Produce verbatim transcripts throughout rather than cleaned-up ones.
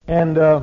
And uh,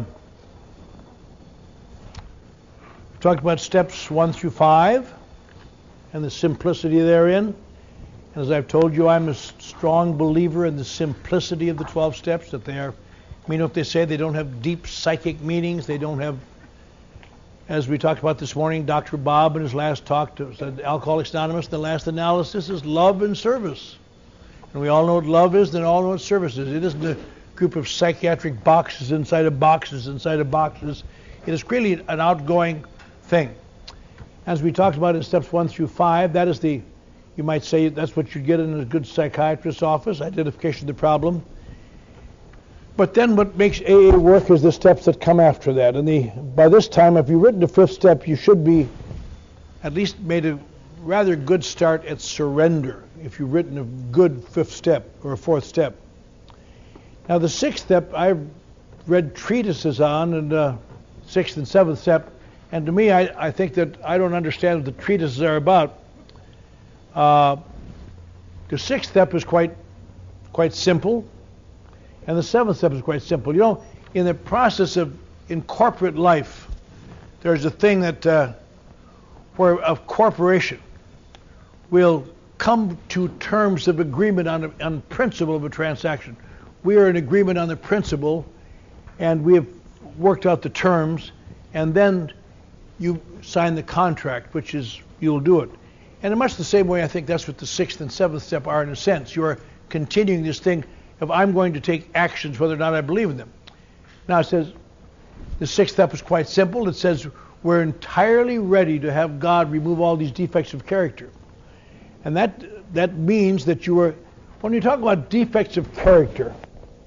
talked about steps one through five and the simplicity therein. And as I've told you, I'm a strong believer in the simplicity of the twelve steps, that they are, I mean, what they say, they don't have deep psychic meanings. They don't have, as we talked about this morning, Doctor Bob in his last talk to said Alcoholics Anonymous, the last analysis is love and service. And we all know what love is, and all know what service is. It isn't a group of psychiatric boxes inside of boxes inside of boxes. It is really an outgoing thing. As we talked about in steps one through five, that is the, you might say, that's what you get in a good psychiatrist's office, identification of the problem. But then what makes A A work is the steps that come after that. And the, by this time, if you've written the fifth step, you should be at least made a rather good start at surrender, if you've written a good fifth step or a fourth step. Now the sixth step I've read treatises on, and uh, sixth and seventh step, and to me I, I think that I don't understand what the treatises are about. Uh, the sixth step is quite quite simple, and the seventh step is quite simple. You know, in the process of in corporate life, there's a thing that uh, where a corporation will come to terms of agreement on a, on principle of a transaction. We are in agreement on the principle, and we have worked out the terms, and then you sign the contract, which is, you'll do it. And in much the same way, I think that's what the sixth and seventh step are in a sense. You are continuing this thing of I'm going to take actions whether or not I believe in them. Now it says, the sixth step is quite simple. It says we're entirely ready to have God remove all these defects of character. And that that means that you are, when you talk about defects of character,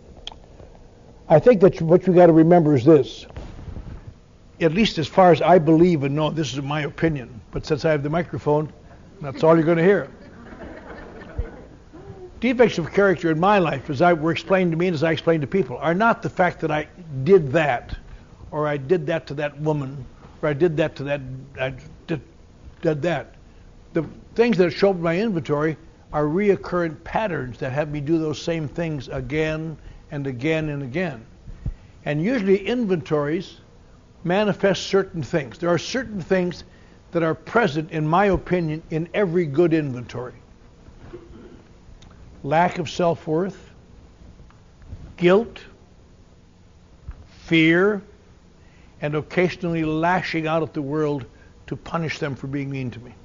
I think that what you got to remember is this. At least as far as I believe and know, this is my opinion, but since I have the microphone, that's all you're going to hear. Defects of character in my life, as I were explained to me and as I explained to people, are not the fact that I did that, or I did that to that woman, or I did that to that, I did, did that. The things that show up in my inventory are reoccurrent patterns that have me do those same things again and again and again. And usually inventories manifest certain things. There are certain things that are present, in my opinion, in every good inventory. Lack of self-worth, guilt, fear, and occasionally lashing out at the world to punish them for being mean to me.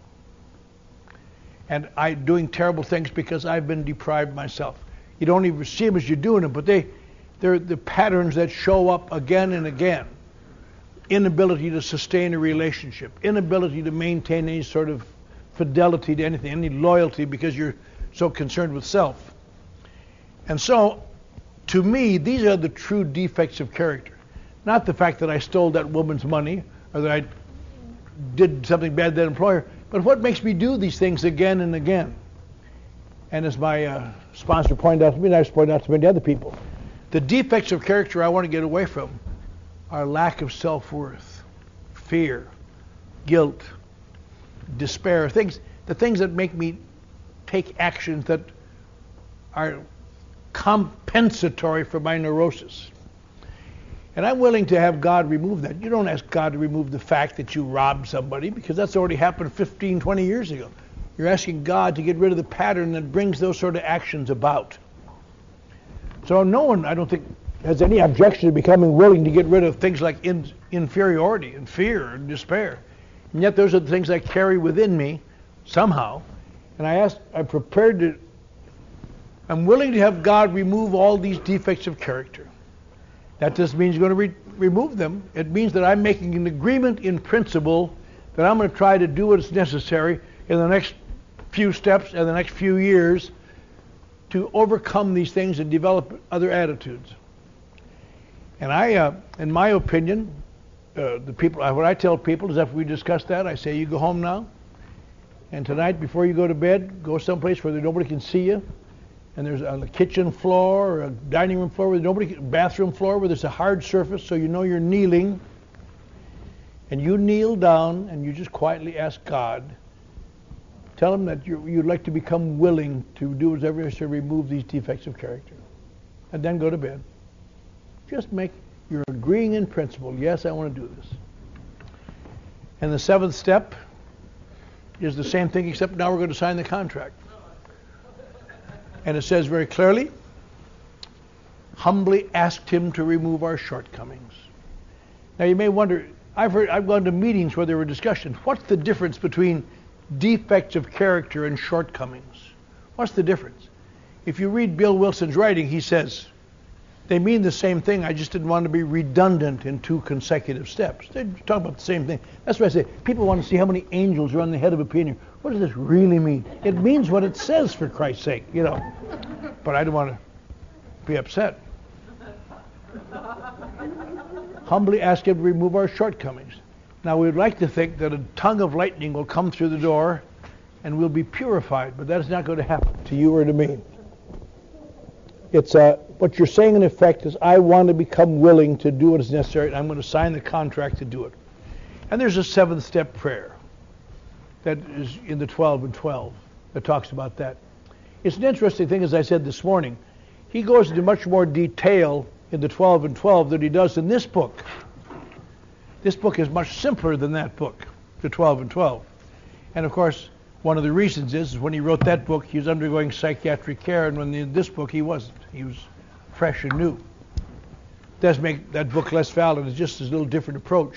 And I doing terrible things because I've been deprived myself. You don't even see them as you're doing them, but they, they're the patterns that show up again and again. Inability to sustain a relationship, inability to maintain any sort of fidelity to anything, any loyalty because you're so concerned with self. And so, to me, these are the true defects of character. Not the fact that I stole that woman's money or that I did something bad to that employer, but what makes me do these things again and again. And as my uh, sponsor pointed out to me, and I've pointed out to many other people, the defects of character I want to get away from are lack of self-worth, fear, guilt, despair, things, the things that make me take actions that are compensatory for my neurosis. And I'm willing to have God remove that. You don't ask God to remove the fact that you robbed somebody, because that's already happened fifteen, twenty years ago. You're asking God to get rid of the pattern that brings those sort of actions about. So no one, I don't think, has any objection to becoming willing to get rid of things like in, inferiority and fear and despair. And yet those are the things I carry within me somehow. And I ask, I'm prepared to, I'm willing to have God remove all these defects of character. That doesn't mean he's going to re- remove them. It means that I'm making an agreement in principle that I'm going to try to do what is necessary in the next few steps and the next few years to overcome these things and develop other attitudes. And I, uh, in my opinion, uh, the people, what I tell people is after we discuss that, I say, you go home now, and tonight before you go to bed, go someplace where nobody can see you, and there's a kitchen floor or a dining room floor where nobody, bathroom floor where there's a hard surface so you know you're kneeling, and you kneel down and you just quietly ask God, tell him that you, you'd like to become willing to do whatever it is to remove these defects of character, and then go to bed. Just make, You're agreeing in principle. Yes, I want to do this. And the seventh step is the same thing, except now we're going to sign the contract. And it says very clearly, humbly asked him to remove our shortcomings. Now you may wonder, I've heard, I've gone to meetings where there were discussions. What's the difference between defects of character and shortcomings? What's the difference? If you read Bill Wilson's writing, he says, they mean the same thing. I just didn't want to be redundant in two consecutive steps. They talk about the same thing. That's why I say people want to see how many angels are on the head of a peony. What does this really mean? It means what it says, for Christ's sake, you know. But I don't want to be upset. Humbly ask him to remove our shortcomings. Now we'd like to think that a tongue of lightning will come through the door and we'll be purified, but that is not going to happen to you or to me. It's uh, what you're saying in effect is, I want to become willing to do what is necessary, and I'm going to sign the contract to do it. And there's a seventh step prayer that is in the twelve and twelve that talks about that. It's an interesting thing, as I said this morning. He goes into much more detail in the twelve and twelve than he does in this book. This book is much simpler than that book, the twelve and twelve. And of course, one of the reasons is, is when he wrote that book, he was undergoing psychiatric care, and when in this book, he wasn't. He was fresh and new. Does make that book less valid. It's just a little different approach.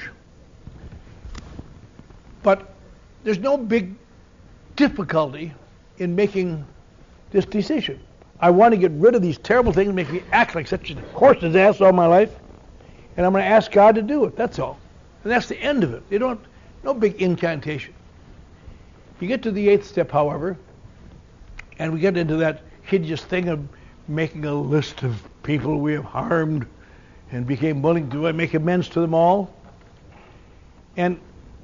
But there's no big difficulty in making this decision. I want to get rid of these terrible things that make me act like such a horse's ass all my life, and I'm going to ask God to do it. That's all. And that's the end of it. You don't, no big incantation. You get to the eighth step, however, and we get into that hideous thing of making a list of people we have harmed and became willing to make amends to them all. And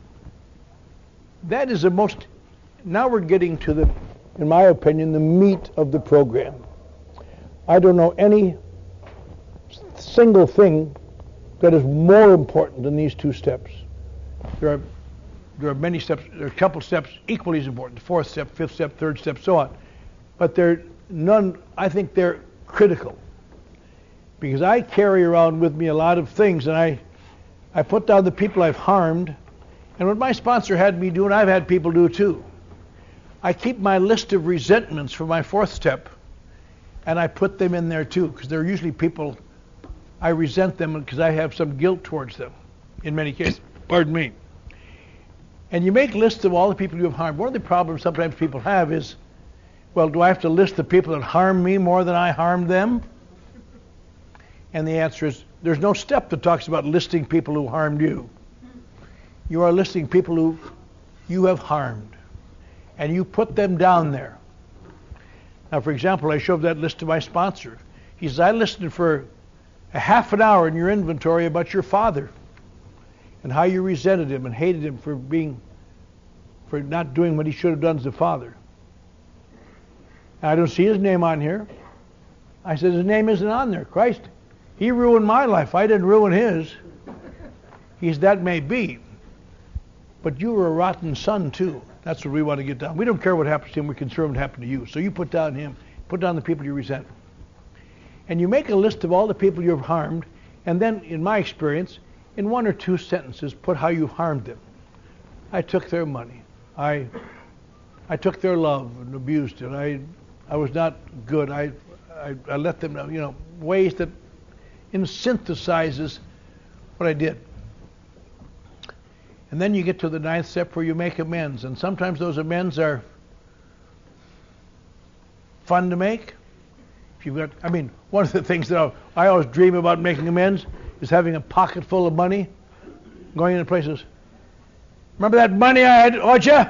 that is the most, now we're getting to the, in my opinion, the meat of the program. I don't know any single thing that is more important than these two steps. There are There are many steps, there are a couple steps equally as important, the fourth step, fifth step, third step, so on. But they're none, I think they're critical. Because I carry around with me a lot of things, and I, I put down the people I've harmed, and what my sponsor had me do, and I've had people do too, I keep my list of resentments for my fourth step, and I put them in there too, because they're usually people, I resent them because I have some guilt towards them, in many cases. Pardon me. And you make lists of all the people you have harmed. One of the problems sometimes people have is, well, do I have to list the people that harm me more than I harmed them? And the answer is, there's no step that talks about listing people who harmed you. You are listing people who you have harmed. And you put them down there. Now, for example, I showed that list to my sponsor. He says, I listened for a half an hour in your inventory about your father, and how you resented him and hated him for being, for not doing what he should have done as a father. I don't see his name on here. I said, his name isn't on there. Christ, he ruined my life. I didn't ruin his. He said, that may be. But you were a rotten son too. That's what we want to get down. We don't care what happens to him. We're concerned what happened to you. So you put down him. Put down the people you resent. And you make a list of all the people you have harmed. And then, in my experience, in one or two sentences, put how you harmed them. I took their money. I I took their love and abused it. I I was not good. I I, I let them know, you know, ways that in synthesizes what I did. And then you get to the ninth step where you make amends. And sometimes those amends are fun to make. If you've got, I mean, one of the things that I, I always dream about making amends is having a pocket full of money, going into places. Remember that money I had, owed you?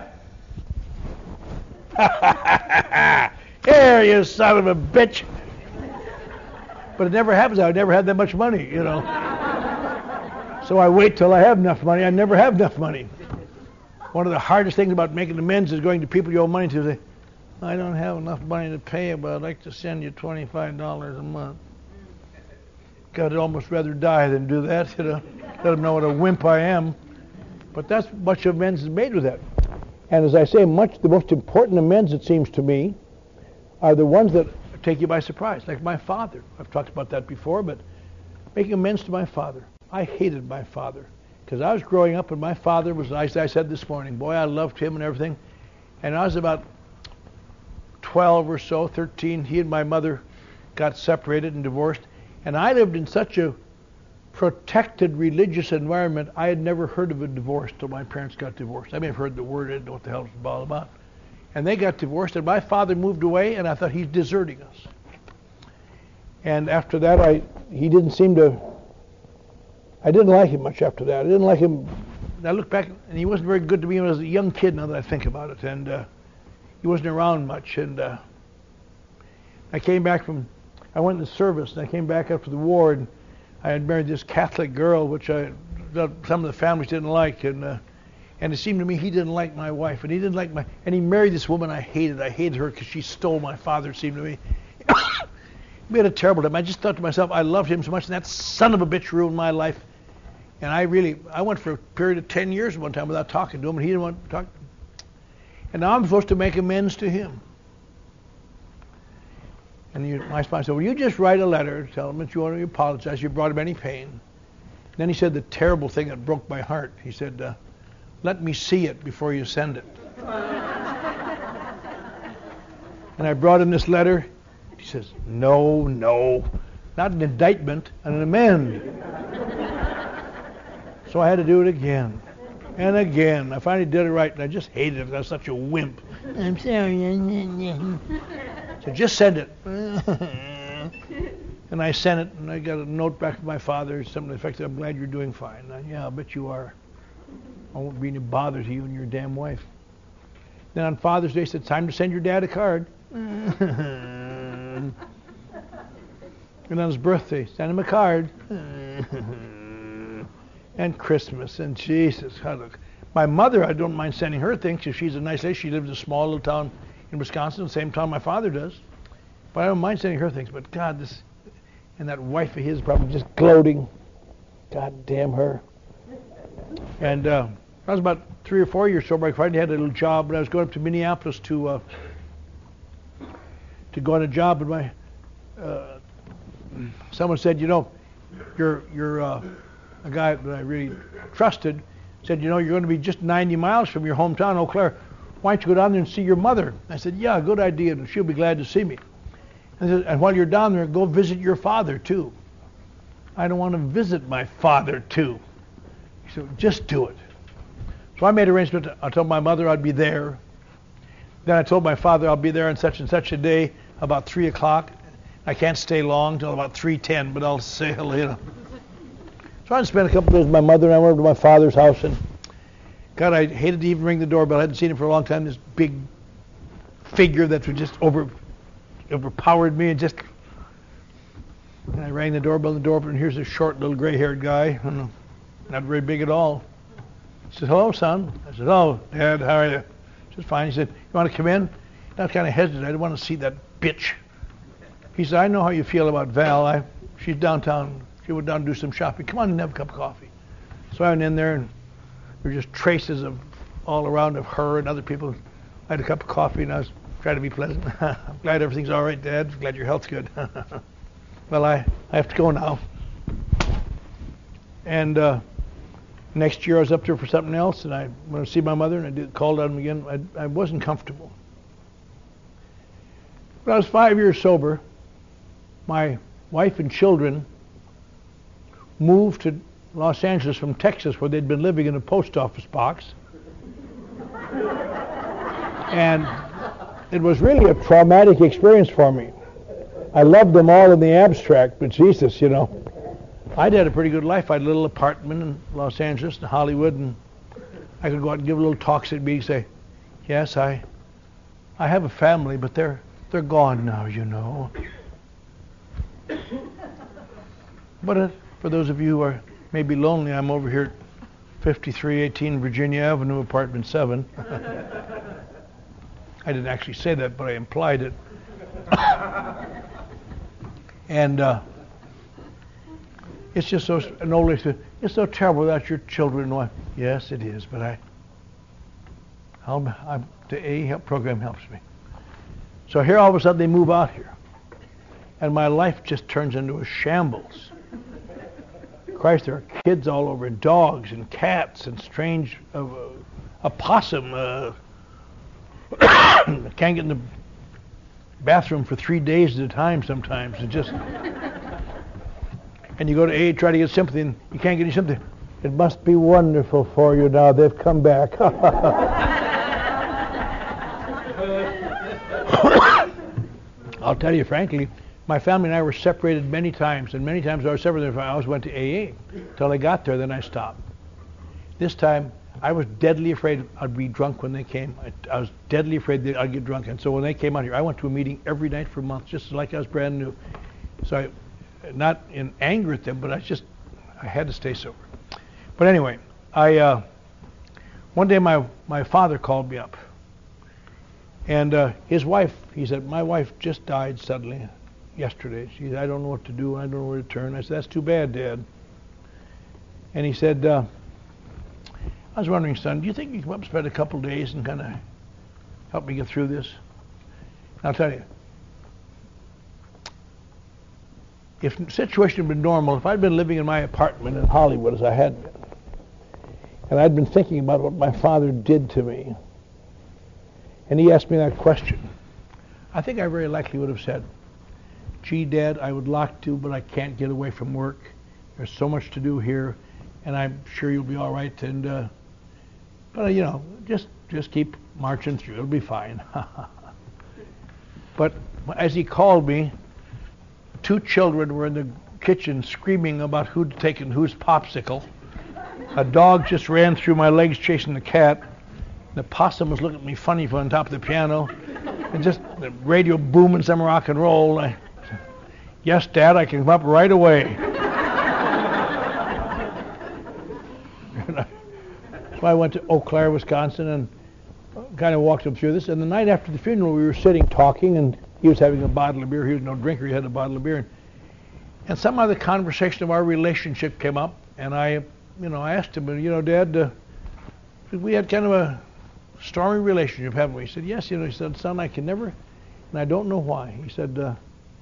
Here, you son of a bitch. But it never happens. I never had that much money, you know. So I wait till I have enough money. I never have enough money. One of the hardest things about making amends is going to people you owe money to and say, I don't have enough money to pay you, but I'd like to send you twenty-five dollars a month. God, I'd almost rather die than do that, you know. Let them know what a wimp I am. But that's much of amends is made with that. And as I say, much the most important amends, it seems to me, are the ones that take you by surprise, like my father. I've talked about that before, but making amends to my father. I hated my father because I was growing up and my father was, as I said this morning, boy, I loved him and everything. And I was about twelve or so, thirteen. He and my mother got separated and divorced. And I lived in such a protected religious environment, I had never heard of a divorce till my parents got divorced. I may have heard the word, I didn't know what the hell it was all about. And they got divorced, and my father moved away, and I thought, he's deserting us. And after that, I he didn't seem to, I didn't like him much after that. I didn't like him. I look back, and he wasn't very good to me when I was a young kid, now that I think about it. And uh, he wasn't around much. And uh, I came back from, I went in the service, and I came back after the war, and I had married this Catholic girl, which I, some of the families didn't like, and uh, and it seemed to me he didn't like my wife, and he didn't like my, and he married this woman I hated. I hated her because she stole my father, it seemed to me. We had a terrible time. I just thought to myself, I loved him so much, and that son of a bitch ruined my life. And I really, I went for a period of ten years one time without talking to him, and he didn't want to talk. And now I'm supposed to make amends to him. And you, my sponsor said, well, you just write a letter, tell him that you want to apologize, you brought him any pain. And then he said the terrible thing that broke my heart. He said, uh, let me see it before you send it. And I brought him this letter. He says, no, no, not an indictment, an amend. So I had to do it again and again. I finally did it right, and I just hated it. I was such a wimp. I'm sorry. So just send it. And I sent it, and I got a note back from my father, something to the effect that I'm glad you're doing fine. And I, yeah, I'll bet you are. I won't be any bother to you and your damn wife. Then on Father's Day, he said, time to send your dad a card. And on his birthday, send him a card. And Christmas, and Jesus. Look. My mother, I don't mind sending her things because she's a nice lady. She lives in a small little town in Wisconsin, the same town my father does. But I don't mind sending her things. But God, this, and that wife of his probably just gloating. God damn her. And uh, I was about three or four years sober. I finally had a little job, but I was going up to Minneapolis to uh, to go on a job. And my uh, someone said, you know, you're you're uh, a guy that I really trusted. Said, you know, you're going to be just ninety miles from your hometown, Eau Claire. Why don't you go down there and see your mother? I said, yeah, good idea, and she'll be glad to see me. And, said, and while you're down there, go visit your father, too. I don't want to visit my father, too. He said, just do it. So I made arrangements. I told my mother I'd be there. Then I told my father I'll be there on such and such a day, about three o'clock. I can't stay long till about three ten, but I'll say hello, you know. So I spent a couple of days with my mother, and I went over to my father's house, and God, I hated to even ring the doorbell. I hadn't seen him for a long time. This big figure that was just over, overpowered me, and just. And I rang the doorbell, and the door opened, and here's this short, little gray-haired guy, I don't know, not very big at all. He said, hello, son. I said, oh, Dad, how are you? He said, fine. He said, you want to come in? I was kind of hesitant. I didn't want to see that bitch. He said, I know how you feel about Val. I, she's downtown. She went down to do some shopping. Come on and have a cup of coffee. So I went in there, and there were just traces of all around of her and other people. I had a cup of coffee, and I was trying to be pleasant. I'm glad everything's all right, Dad. Glad your health's good. Well, I, I have to go now. And uh, next year I was up there for something else, and I went to see my mother, and I did, called on him again. I, I wasn't comfortable. When I was five years sober, my wife and children moved to Los Angeles from Texas, where they'd been living in a post office box. And it was really a traumatic experience for me. I loved them all in the abstract, but Jesus, you know. I'd had a pretty good life. I had a little apartment in Los Angeles and Hollywood, and I could go out and give little talks at meetings, say, yes, I I have a family, but they're they're gone now, you know. But uh, for those of you who are maybe lonely, I'm over here at fifty-three eighteen Virginia Avenue, apartment seven. I didn't actually say that, but I implied it. And uh, it's just so, an old lady said, it's so terrible without your children and wife. Yes, it is, but I, I'll, I'm, the A help program helps me. So here all of a sudden they move out here. And my life just turns into a shambles. Christ, there are kids all over, and dogs and cats and strange, uh, a possum. Uh, can't get in the bathroom for three days at a time sometimes. It just, and you go to A, try to get sympathy, and you can't get any sympathy. It must be wonderful for you now. They've come back. I'll tell you frankly, my family and I were separated many times, and many times I was separated. I always went to A A until I got there, then I stopped. This time, I was deadly afraid I'd be drunk when they came. I, I was deadly afraid that I'd get drunk, and so when they came out here, I went to a meeting every night for months, just like I was brand new. So, I, not in anger at them, but I just, I had to stay sober. But anyway, I uh, one day my my father called me up, and uh, his wife, he said, my wife just died suddenly yesterday. She said, I don't know what to do. I don't know where to turn. I said, that's too bad, Dad. And he said, uh, I was wondering, son, do you think you can come up and spend a couple of days and kind of help me get through this? And I'll tell you, if the situation had been normal, if I'd been living in my apartment in Hollywood as I had been, and I'd been thinking about what my father did to me, and he asked me that question, I think I very likely would have said, gee, Dad, I would like to, but I can't get away from work. There's so much to do here, and I'm sure you'll be all right. And uh, but uh, you know, just just keep marching through. It'll be fine. But as he called me, two children were in the kitchen screaming about who'd taken whose popsicle. A dog just ran through my legs chasing the cat. The possum was looking at me funny from on top of the piano, and just the radio booming some rock and roll. I, yes, Dad, I can come up right away. So I went to Eau Claire, Wisconsin, and kind of walked him through this. And the night after the funeral, we were sitting talking, and he was having a bottle of beer. He was no drinker. He had a bottle of beer. And, and somehow the conversation of our relationship came up, and I, you know, I asked him, you know, Dad, uh, we had kind of a stormy relationship, haven't we? He said, yes. You know, he said, son, I can never, and I don't know why. He said, uh,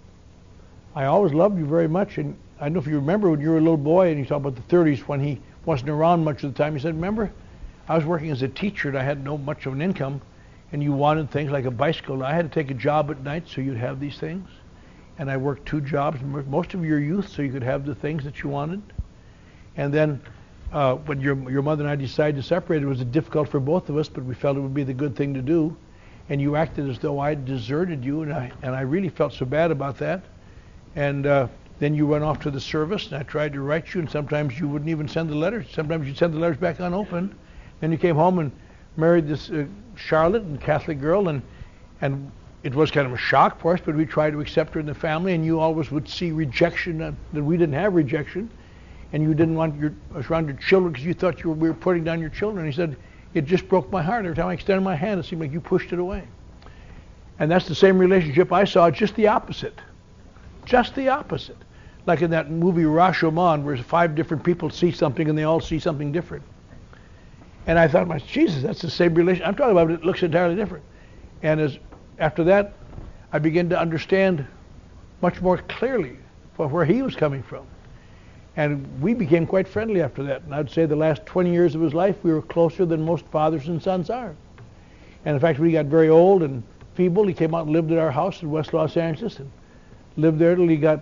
I always loved you very much, and I don't know if you remember when you were a little boy, and you talked about the thirties when he wasn't around much of the time. He said, remember, I was working as a teacher, and I had no much of an income, and you wanted things like a bicycle. I had to take a job at night so you'd have these things, and I worked two jobs most of your youth so you could have the things that you wanted. And then uh, when your your mother and I decided to separate, it was difficult for both of us, but we felt it would be the good thing to do. And you acted as though I deserted you, and I and I really felt so bad about that. And uh, then you went off to the service, and I tried to write you, and sometimes you wouldn't even send the letters. Sometimes you'd send the letters back unopened. Then you came home and married this uh, Charlotte, and Catholic girl, and and it was kind of a shock for us, but we tried to accept her in the family, and you always would see rejection, uh, that we didn't have rejection, and you didn't want your us around your children because you thought you were, we were putting down your children. He said, it just broke my heart. Every time I extended my hand, it seemed like you pushed it away. And that's the same relationship I saw, just the opposite. Just the opposite. Like in that movie Rashomon, where five different people see something and they all see something different. And I thought, Jesus, that's the same relation. I'm talking about it, it looks entirely different. And as after that, I began to understand much more clearly where he was coming from. And we became quite friendly after that. And I'd say the last twenty years of his life, we were closer than most fathers and sons are. And in fact, when he got very old and feeble, he came out and lived at our house in West Los Angeles and lived there till he got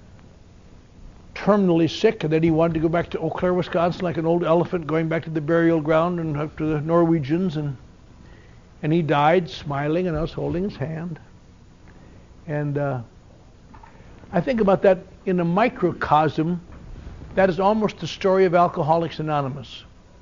terminally sick, and then he wanted to go back to Eau Claire, Wisconsin, like an old elephant going back to the burial ground and up to the Norwegians, and and he died smiling, and I was holding his hand. And uh, I think about that in a microcosm. That is almost the story of Alcoholics Anonymous.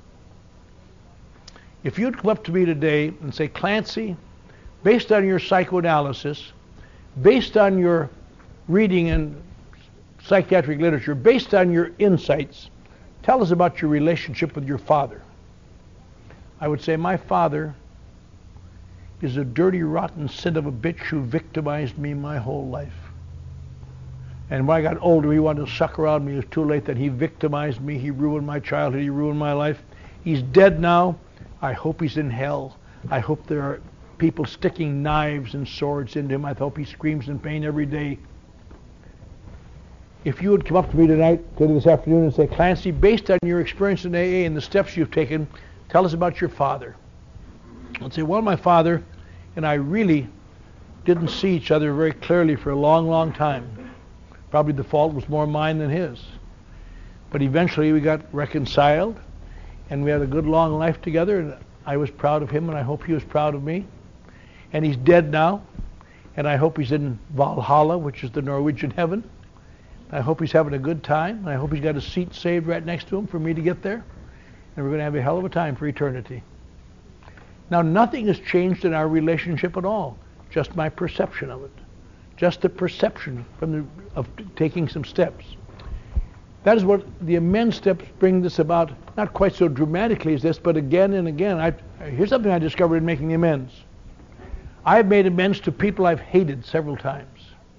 If you'd come up to me today and say, Clancy, based on your psychoanalysis, based on your reading and psychiatric literature, based on your insights, tell us about your relationship with your father. I would say my father is a dirty, rotten son of a bitch who victimized me my whole life. And when I got older, he wanted to suck around me. It was too late. That he victimized me. He ruined my childhood. He ruined my life. He's dead now. I hope he's in hell. I hope there are people sticking knives and swords into him. I hope he screams in pain every day. if you would come up to me tonight, to this afternoon, and say, Clancy, based on your experience in A A and the steps you've taken, tell us about your father. I'd say, well, my father and I really didn't see each other very clearly for a long, long time. Probably the fault was more mine than his. But eventually we got reconciled, and we had a good long life together, and I was proud of him, and I hope he was proud of me. And he's dead now, and I hope he's in Valhalla, which is the Norwegian heaven. I hope he's having a good time, and I hope he's got a seat saved right next to him for me to get there. And we're going to have a hell of a time for eternity. Now, nothing has changed in our relationship at all, just my perception of it. Just the perception from the, of taking some steps. That is what the amends steps bring this about, not quite so dramatically as this, but again and again. I, here's something I discovered in making amends. I've made amends to people I've hated several times.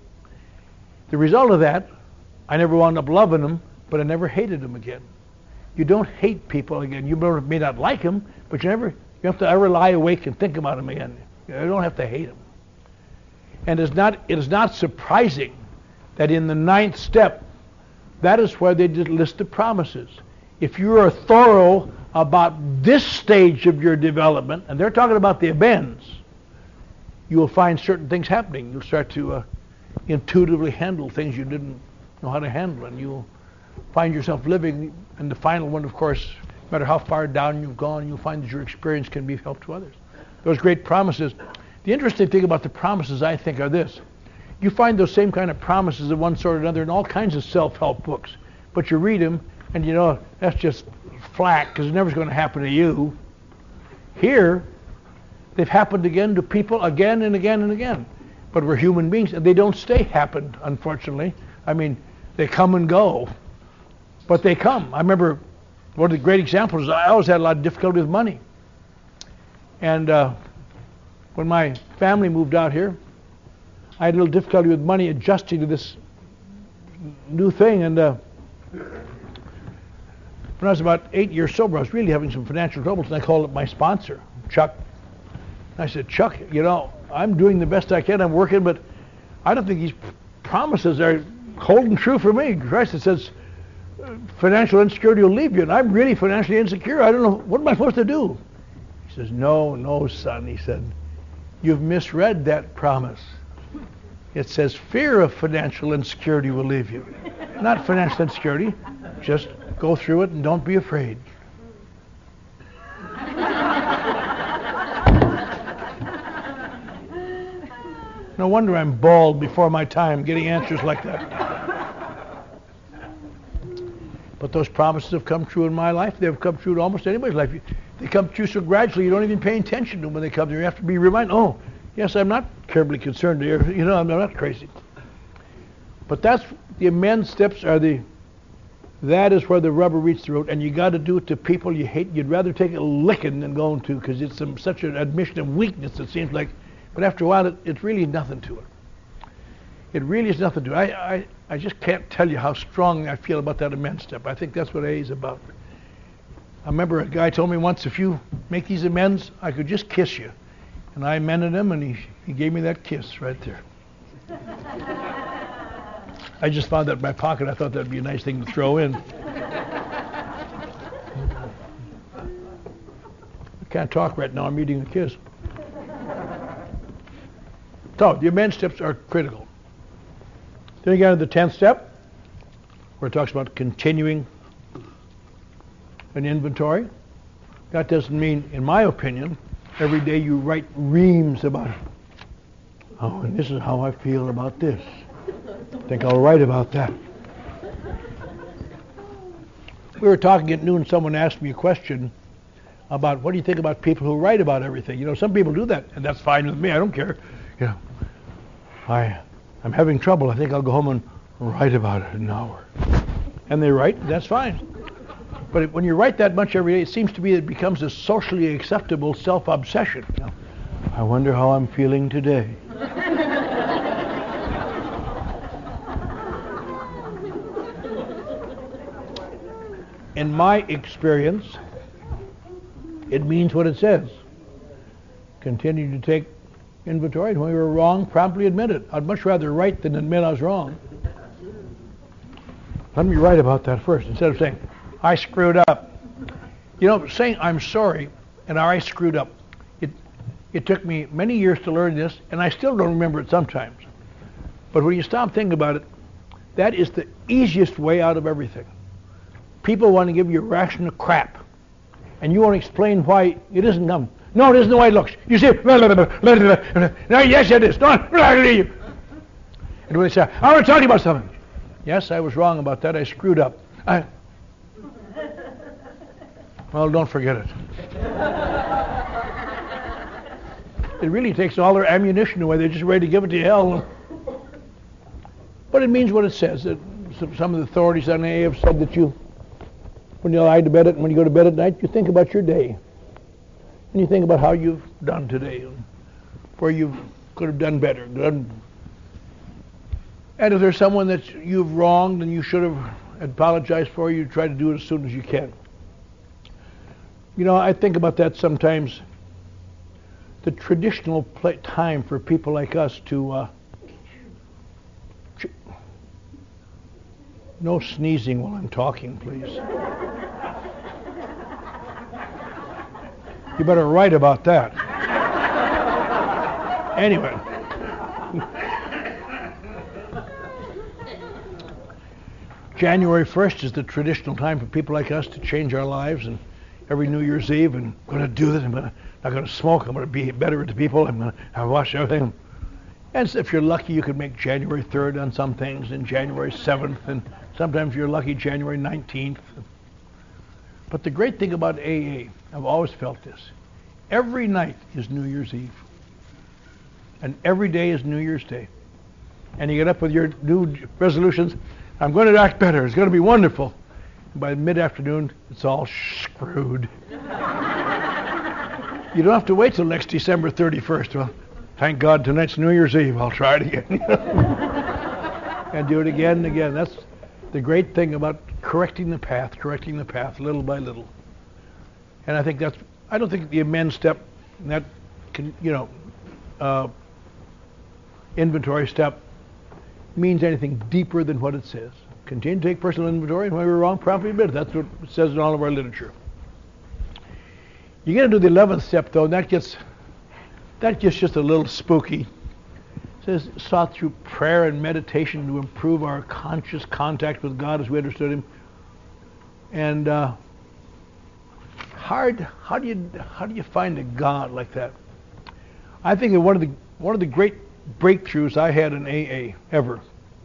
The result of that, I never wound up loving them, but I never hated them again. You don't hate people again. You may not like them, but you never, you have to ever lie awake and think about them again. You don't have to hate them. And it's not, it is not surprising that in the ninth step, that is where they did list the promises. If you are thorough about this stage of your development, and they're talking about the amends, you will find certain things happening. You'll start to uh, intuitively handle things you didn't know how to handle, and you'll find yourself living. And the final one, of course, no matter how far down you've gone, you'll find that your experience can be of help to others. Those great promises. The interesting thing about the promises, I think, are this. You find those same kind of promises of one sort or another in all kinds of self-help books. But you read them, and you know, that's just flack, because it never's going to happen to you. Here, they've happened again to people again and again and again. But we're human beings, and they don't stay happened, unfortunately. I mean, they come and go. But they come. I remember one of the great examples is I always had a lot of difficulty with money. And uh, when my family moved out here, I had a little difficulty with money adjusting to this new thing. And uh, when I was about eight years sober, I was really having some financial troubles, and I called up my sponsor, Chuck. I said, Chuck, you know, I'm doing the best I can. I'm working, but I don't think these promises are holding true for me. Christ, it says financial insecurity will leave you, and I'm really financially insecure. I don't know, what am I supposed to do? He says, no, no, son. He said, you've misread that promise. It says fear of financial insecurity will leave you. Not financial insecurity. Just go through it and don't be afraid. No wonder I'm bald before my time getting answers like that. But those promises have come true in my life. They've come true in almost anybody's life. They come true so gradually you don't even pay attention to them when they come. You have to be reminded, oh, yes, I'm not terribly concerned here. You know, I'm not crazy. But that's, the amends steps are the, that is where the rubber meets the road. And you got to do it to people you hate. You'd rather take a licking than going to, because it's some, such an admission of weakness, it seems like. But after a while, it, it's really nothing to it. It really is nothing to it. I, I, I just can't tell you how strongly I feel about that amends step. I think that's what A A is about. I remember a guy told me once, if you make these amends, I could just kiss you. And I amended him, and he, he gave me that kiss right there. I just found that in my pocket. I thought that would be a nice thing to throw in. I can't talk right now. I'm eating a kiss. So, the amends steps are critical. Then we get to the tenth step, where it talks about continuing an inventory. That doesn't mean, in my opinion, every day you write reams about it. Oh, and this is how I feel about this. I think I'll write about that. We were talking at noon, someone asked me a question about what do you think about people who write about everything. You know, some people do that, and that's fine with me. I don't care. You know, I, I'm having trouble. I think I'll go home and write about it an hour. And they write, that's fine. But when you write that much every day, it seems to me it becomes a socially acceptable self-obsession. You know, I wonder how I'm feeling today. In my experience, it means what it says. Continue to take inventory, and when we were wrong, promptly admit it. I'd much rather write than admit I was wrong. Let me write about that first instead of saying, I screwed up. You know, saying I'm sorry and I screwed up, it, it took me many years to learn this, and I still don't remember it sometimes. But when you stop thinking about it, that is the easiest way out of everything. People want to give you a ration of crap, and you want to explain why it isn't them. No, it isn't the way it looks. You say, no, yes, it is. No, and when they say, I want to tell you about something. Yes, I was wrong about that. I screwed up. I, well, don't forget it. It really takes all their ammunition away. They're just ready to give it to hell. But it means what it says. That some of the authorities on A A have said that you, when you lie to bed and when you go to bed at night, you think about your day. And you think about how you've done today, and where you could have done better. Done. And if there's someone that you've wronged and you should have apologized for, you try to do it as soon as you can. You know, I think about that sometimes. The traditional play time for people like us to uh, ch- no sneezing while I'm talking, please. You better write about that. Anyway. January first is the traditional time for people like us to change our lives, and every New Year's Eve, and I'm going to do this, I'm gonna, not going to smoke, I'm going to be better to people, I'm going to wash everything. And if you're lucky, you could make January third on some things, and January seventh, and sometimes if you're lucky, January nineteenth. But the great thing about A A, I've always felt this, every night is New Year's Eve, and every day is New Year's Day. And you get up with your new resolutions, I'm going to act better, it's going to be wonderful. And by mid-afternoon, it's all screwed. You don't have to wait till next December thirty-first. Well, thank God tonight's New Year's Eve, I'll try it again. And do it again and again. That's the great thing about correcting the path, correcting the path little by little. And I think that's, I don't think the amend step, that can, you know, uh, inventory step means anything deeper than what it says. Continue to take personal inventory, and when we're wrong, promptly admit it. That's what it says in all of our literature. You get into the eleventh step, though, and that gets that gets just a little spooky. It says, sought through prayer and meditation to improve our conscious contact with God as we understood Him. And uh, hard. How do you how do you find a God like that? I think that one of the one of the great breakthroughs I had in A A ever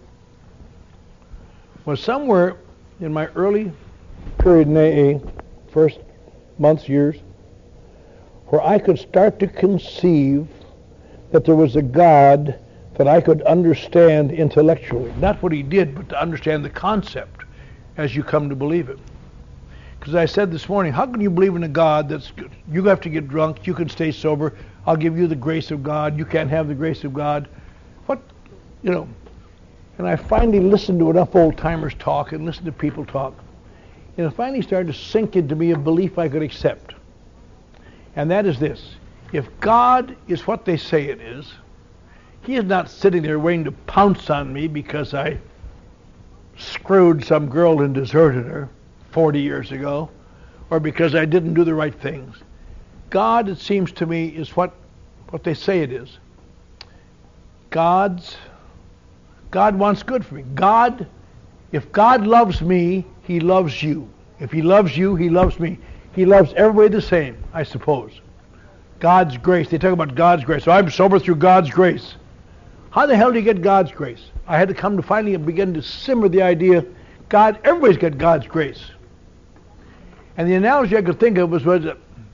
was somewhere in my early period in A A, first months, years, where I could start to conceive that there was a God that I could understand intellectually. Not what He did, but to understand the concept as you come to believe it. Because I said this morning, how can you believe in a God that's good? You have to get drunk, you can stay sober, I'll give you the grace of God, you can't have the grace of God. What, you know, and I finally listened to enough old-timers talk and listened to people talk, and it finally started to sink into me a belief I could accept. And that is this: if God is what they say it is, He is not sitting there waiting to pounce on me because I screwed some girl and deserted her forty years ago, or because I didn't do the right things. God, it seems to me, is what, what they say it is. God's, God wants good for me. God, if God loves me, He loves you. If He loves you, He loves me. He loves everybody the same, I suppose. God's grace. They talk about God's grace. So I'm sober through God's grace. How the hell do you get God's grace? I had to come to finally begin to simmer the idea, God, everybody's got God's grace. And the analogy I could think of was, was that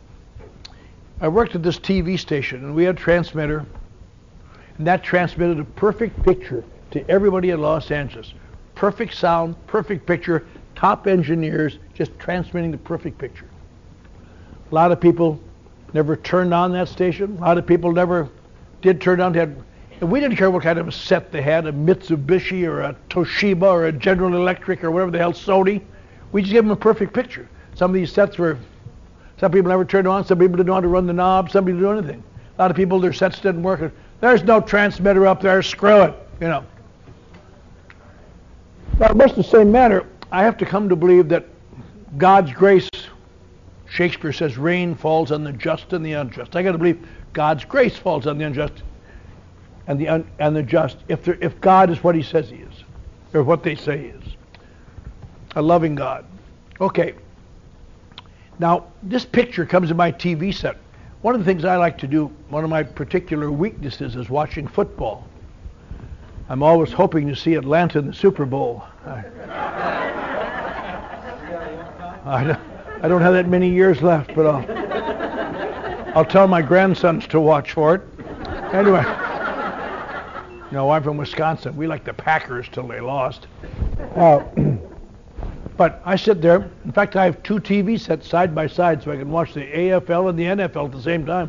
I worked at this T V station, and we had a transmitter, and that transmitted a perfect picture to everybody in Los Angeles. Perfect sound, perfect picture, top engineers just transmitting the perfect picture. A lot of people never turned on that station. A lot of people never did turn on. Had, and we didn't care what kind of a set they had, a Mitsubishi or a Toshiba or a General Electric or whatever the hell, Sony. We just gave them a perfect picture. Some of these sets were, some people never turned on, some people didn't know how to run the knob, some people didn't do anything. A lot of people, their sets didn't work. There's no transmitter up there, screw it, you know. Now, much the same manner, I have to come to believe that God's grace, Shakespeare says, rain falls on the just and the unjust. I got to believe God's grace falls on the unjust and the un, and the just. If there, if God is what He says He is, or what they say He is, a loving God. Okay. Now, this picture comes in my T V set. One of the things I like to do, one of my particular weaknesses, is watching football. I'm always hoping to see Atlanta in the Super Bowl. I, I, don't, I don't have that many years left, but I'll, I'll tell my grandsons to watch for it. Anyway, no, I'm from Wisconsin. We like the Packers till they lost. Uh, but I sit there. In fact, I have two T V sets side by side so I can watch the A F L and the N F L at the same time.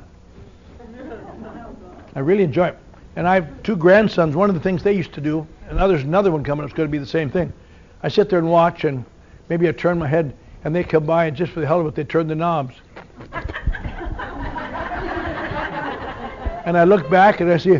I really enjoy it. And I have two grandsons. One of the things they used to do, and there's another one coming up, it's going to be the same thing. I sit there and watch, and maybe I turn my head, and they come by, and just for the hell of it, they turn the knobs. And I look back, and I see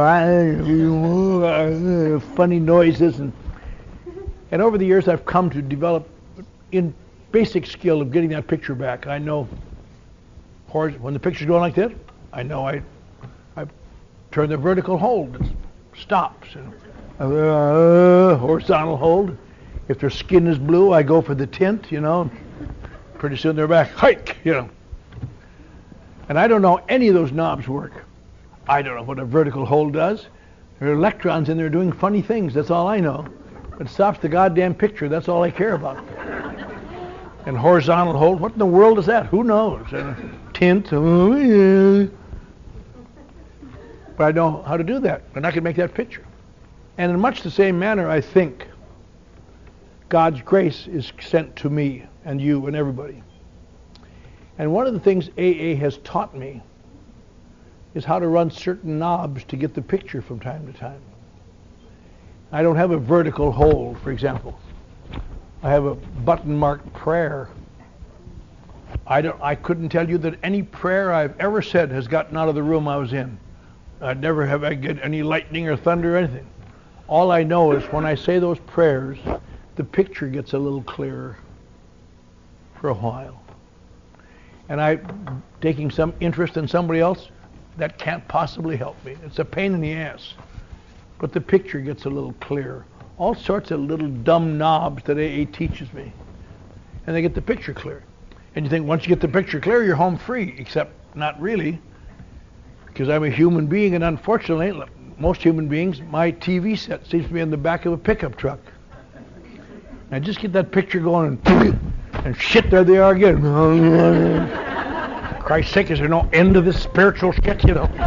uh, funny noises. And, and over the years, I've come to develop in basic skill of getting that picture back. I know when the picture's going like this, I know I turn the vertical hold, it stops. Uh, horizontal hold. If their skin is blue, I go for the tint, you know. Pretty soon they're back, hike, you know. And I don't know any of those knobs work. I don't know what a vertical hold does. There are electrons in there doing funny things, that's all I know. It stops the goddamn picture, that's all I care about. And horizontal hold, what in the world is that? Who knows? And tint, oh yeah. But I know how to do that, and I can make that picture. And in much the same manner, I think God's grace is sent to me and you and everybody. And one of the things A A has taught me is how to run certain knobs to get the picture from time to time. I don't have a vertical hold, for example. I have a button marked prayer. I don't. I couldn't tell you that any prayer I've ever said has gotten out of the room I was in. I'd never have I get any lightning or thunder or anything. All I know is when I say those prayers, the picture gets a little clearer for a while. And I'm taking some interest in somebody else, that can't possibly help me. It's a pain in the ass. But the picture gets a little clearer. All sorts of little dumb knobs that A A teaches me. And they get the picture clear. And you think once you get the picture clear, you're home free, except not really. Because I'm a human being, and unfortunately, most human beings, my T V set seems to be in the back of a pickup truck. I just get that picture going, and, and shit, there they are again. Christ's sake, is there no end to this spiritual shit, you know?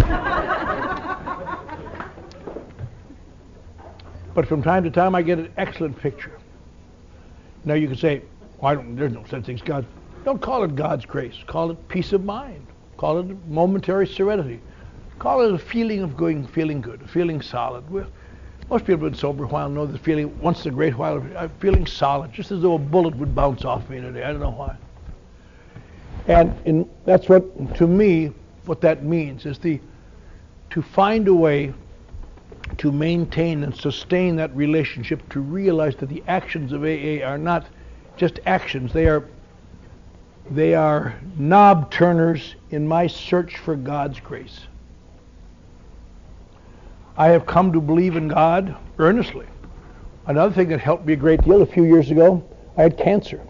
But from time to time, I get an excellent picture. Now you can say, well, I don't, there's no such thing as God. Don't call it God's grace. Call it peace of mind. Call it momentary serenity. Call it a feeling of going, feeling good, feeling solid. Well, most people who have been sober a while know the feeling, once in a great while, I'm feeling solid, just as though a bullet would bounce off me today. I don't know why. And in, that's what, to me, what that means is the to find a way to maintain and sustain that relationship, to realize that the actions of A A are not just actions. They are they are knob turners in my search for God's grace. I have come to believe in God earnestly. Another thing that helped me a great deal, a few years ago, I had cancer.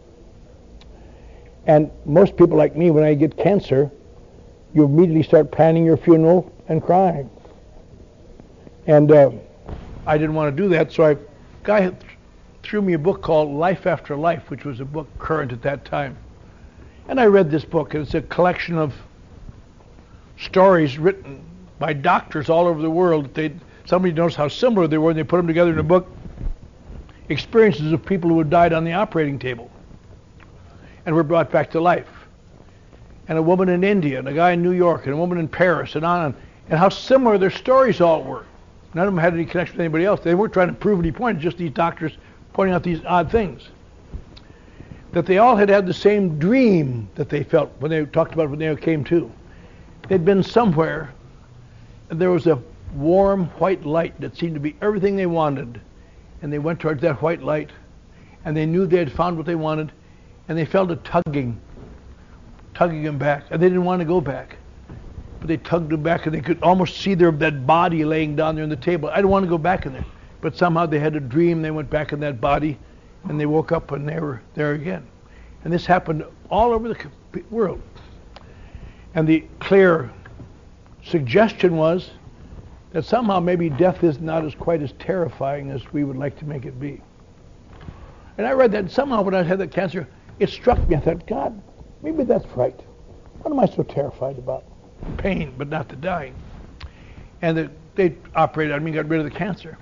And most people like me, when I get cancer, you immediately start planning your funeral and crying. And uh, I didn't want to do that, so I, a guy threw me a book called Life After Life, which was a book current at that time. And I read this book, and it's a collection of stories written by doctors all over the world. They, somebody knows how similar they were, and they put them together in a book. Experiences of people who had died on the operating table and were brought back to life. And a woman in India, and a guy in New York, and a woman in Paris, and on and on. And how similar their stories all were. None of them had any connection with anybody else. They weren't trying to prove any point, just these doctors pointing out these odd things. That they all had had the same dream that they felt when they talked about it when they came to. They'd been somewhere, and there was a warm white light that seemed to be everything they wanted. and they went towards that white light, and they knew they had found what they wanted, and they felt a tugging, tugging them back, and they didn't want to go back. But they tugged them back, and they could almost see their that body laying down there on the table. I don't want to go back in there. But somehow they had a dream, they went back in that body, and they woke up and they were there again. And this happened all over the world. And the clear suggestion was that somehow maybe death is not as quite as terrifying as we would like to make it be. And I read that, and somehow when I had that cancer, it struck me. I thought, God, maybe that's right. What am I so terrified about? Pain, but not the dying. And the, they operated on me, got rid of the cancer.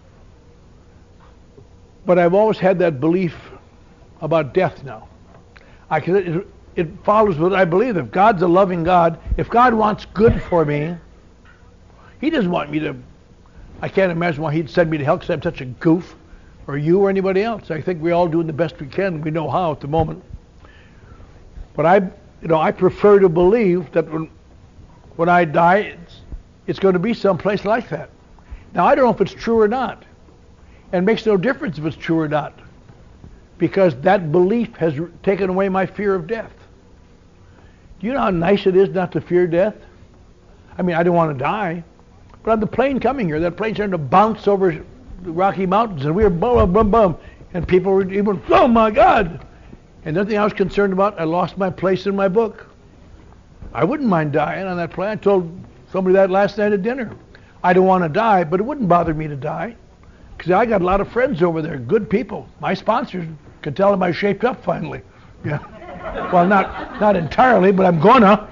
But I've always had that belief about death now. I can, it, it follows what I believe. If God's a loving God, if God wants good for me, He doesn't want me to, I can't imagine why He'd send me to hell because I'm such a goof, or you or anybody else. I think we're all doing the best we can. We know how at the moment. But I, you know, I prefer to believe that when, when I die, it's, it's going to be someplace like that. Now, I don't know if it's true or not. And it makes no difference if it's true or not, because that belief has taken away my fear of death. Do you know how nice it is not to fear death? I mean, I don't want to die, but on the plane coming here, that plane started to bounce over the Rocky Mountains, and we were boom, boom, boom, and people were even, oh my God! And nothing I was concerned about, I lost my place in my book. I wouldn't mind dying on that plane. I told somebody that last night at dinner. I don't want to die, but it wouldn't bother me to die. Because I got a lot of friends over there, good people. My sponsors could tell them I shaped up finally. Yeah. Well, not not entirely, but I'm gonna.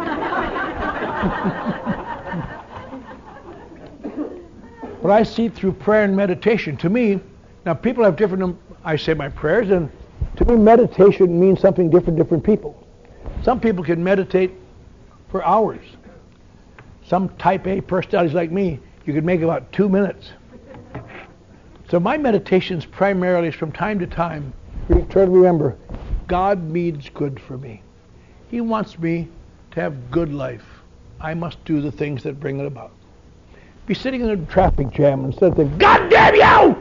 But I see through prayer and meditation. To me, now people have different, I say my prayers, and to me meditation means something different to different people. Some people can meditate for hours. Some type A personalities like me, you could make about two minutes. So my meditations primarily is from time to time, try to remember, God means good for me. He wants me to have good life. I must do the things that bring it about. Be sitting in a traffic jam instead of thinking, God damn you!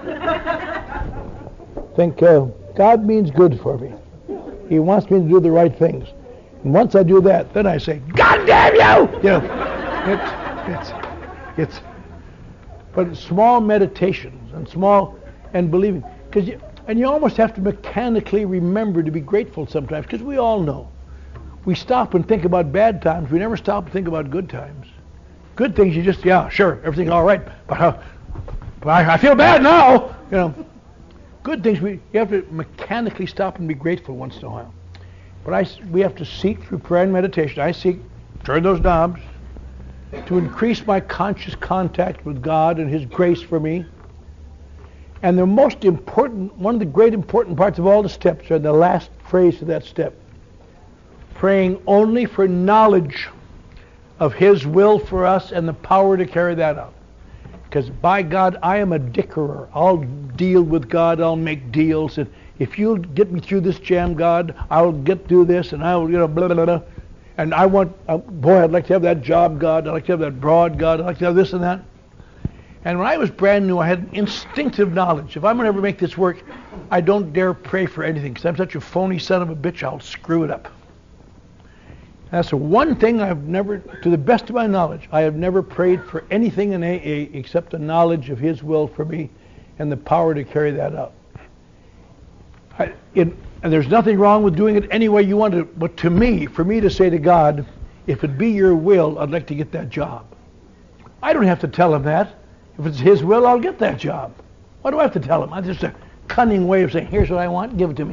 Think, uh, God means good for me. He wants me to do the right things. And once I do that, then I say, God damn you! You know, it's, it's, it's, but small meditations and small and believing, because you, and you almost have to mechanically remember to be grateful sometimes, because we all know we stop and think about bad times. We never stop and think about good times. Good things, you just yeah, sure, everything's all right, but, uh, but I, I feel bad now. You know, good things we you have to mechanically stop and be grateful once in a while. But I we have to seek through prayer and meditation. I seek turn those knobs to increase my conscious contact with God and His grace for me. And the most important, one of the great important parts of all the steps are the last phrase of that step. Praying only for knowledge of His will for us and the power to carry that out. Because by God, I am a dickerer. I'll deal with God, I'll make deals. And if you'll get me through this jam, God, I'll get through this and I'll, you know, blah, blah, blah. And I want, uh, boy, I'd like to have that job, God. I'd like to have that broad, God. I'd like to have this and that. And when I was brand new, I had instinctive knowledge. If I'm going to ever make this work, I don't dare pray for anything because I'm such a phony son of a bitch, I'll screw it up. That's the one thing I've never, to the best of my knowledge, I have never prayed for anything in A A except the knowledge of His will for me and the power to carry that out. I, it, and there's nothing wrong with doing it any way you want to, but to me, for me to say to God, if it be your will, I'd like to get that job. I don't have to tell Him that. If it's His will, I'll get that job. Why do I have to tell Him? It's just a cunning way of saying, here's what I want, give it to me.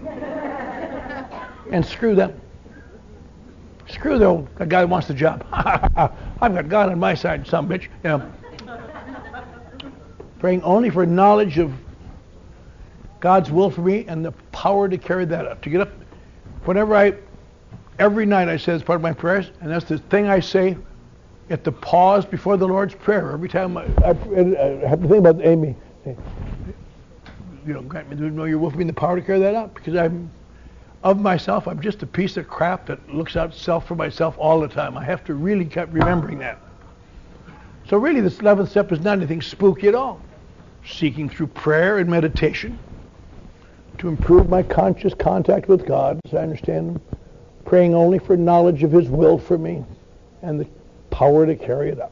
And screw them. Screw the old the guy who wants the job. I've got God on my side, some bitch. You know. Praying only for knowledge of God's will for me and the power to carry that out. To get up, whenever I, every night I say as part of my prayers, and that's the thing I say at the pause before the Lord's Prayer. Every time I, I, I have to think about Amy. You know, grant me to know your will for me and the power to carry that out, because I'm, of myself, I'm just a piece of crap that looks out self for myself all the time. I have to really keep remembering that. So really this eleventh step is not anything spooky at all. seeking through prayer and meditation to improve my conscious contact with God, as I understand Him, praying only for knowledge of His will for me and the power to carry it out.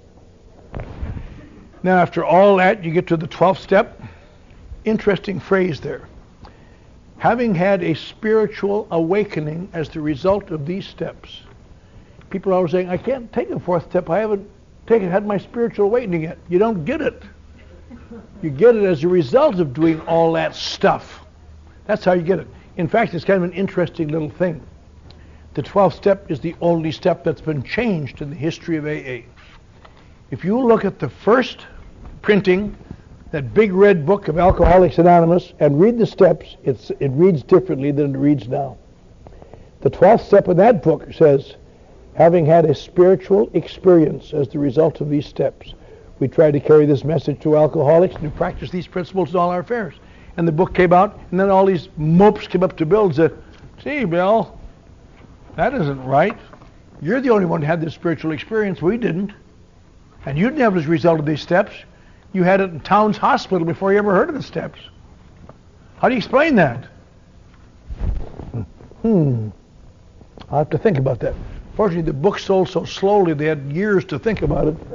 Now, after all that, you get to the twelfth step. Interesting phrase there. Having had a spiritual awakening as the result of these steps. People are always saying, I can't take a fourth step. I haven't taken, had my spiritual awakening yet. You don't get it. You get it as a result of doing all that stuff. That's how you get it. In fact, it's kind of an interesting little thing. The twelfth step is the only step that's been changed in the history of A A. If you look at the first printing, that big red book of Alcoholics Anonymous, and read the steps, it's, it reads differently than it reads now. The twelfth step of that book says, having had a spiritual experience as the result of these steps, we try to carry this message to alcoholics and to practice these principles in all our affairs. And the book came out, and then all these mopes came up to Bill and said, see, Bill, that isn't right. You're the only one who had this spiritual experience. We didn't. And you didn't have it as a result of these steps. You had it in Towns Hospital before you ever heard of the steps. How do you explain that? Hmm. I'll have to think about that. Fortunately, the book sold so slowly they had years to think about it.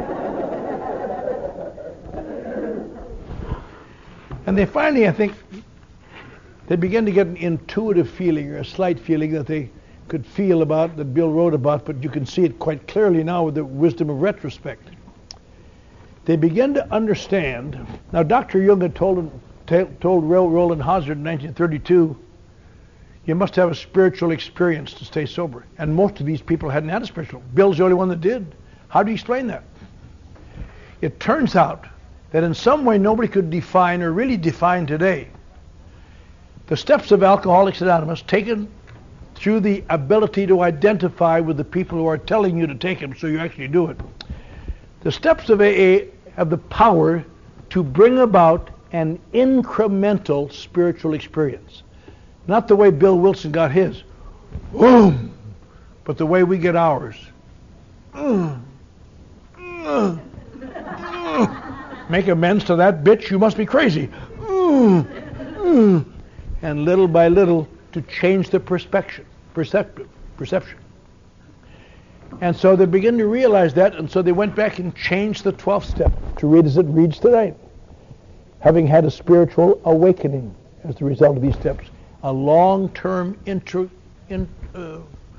And they finally, I think, they began to get an intuitive feeling or a slight feeling that they could feel about, that Bill wrote about, but you can see it quite clearly now with the wisdom of retrospect. They began to understand. Now, Doctor Jung had told, told Roland Hazard in nineteen thirty-two, you must have a spiritual experience to stay sober. And most of these people hadn't had a spiritual. Bill's the only one that did. How do you explain that? It turns out that in some way nobody could define or really define today the steps of Alcoholics Anonymous taken through the ability to identify with the people who are telling you to take them so you actually do it. The steps of A A have the power to bring about an incremental spiritual experience. Not the way Bill Wilson got his, boom, but the way we get ours. Uh, uh, uh. Make amends to that bitch, you must be crazy. Uh, uh. And little by little to change the perspective, perceptive, perception. And so they begin to realize that, and so they went back and changed the twelfth step to read as it reads tonight. Having had a spiritual awakening as the result of these steps, a long-term intro, in, uh,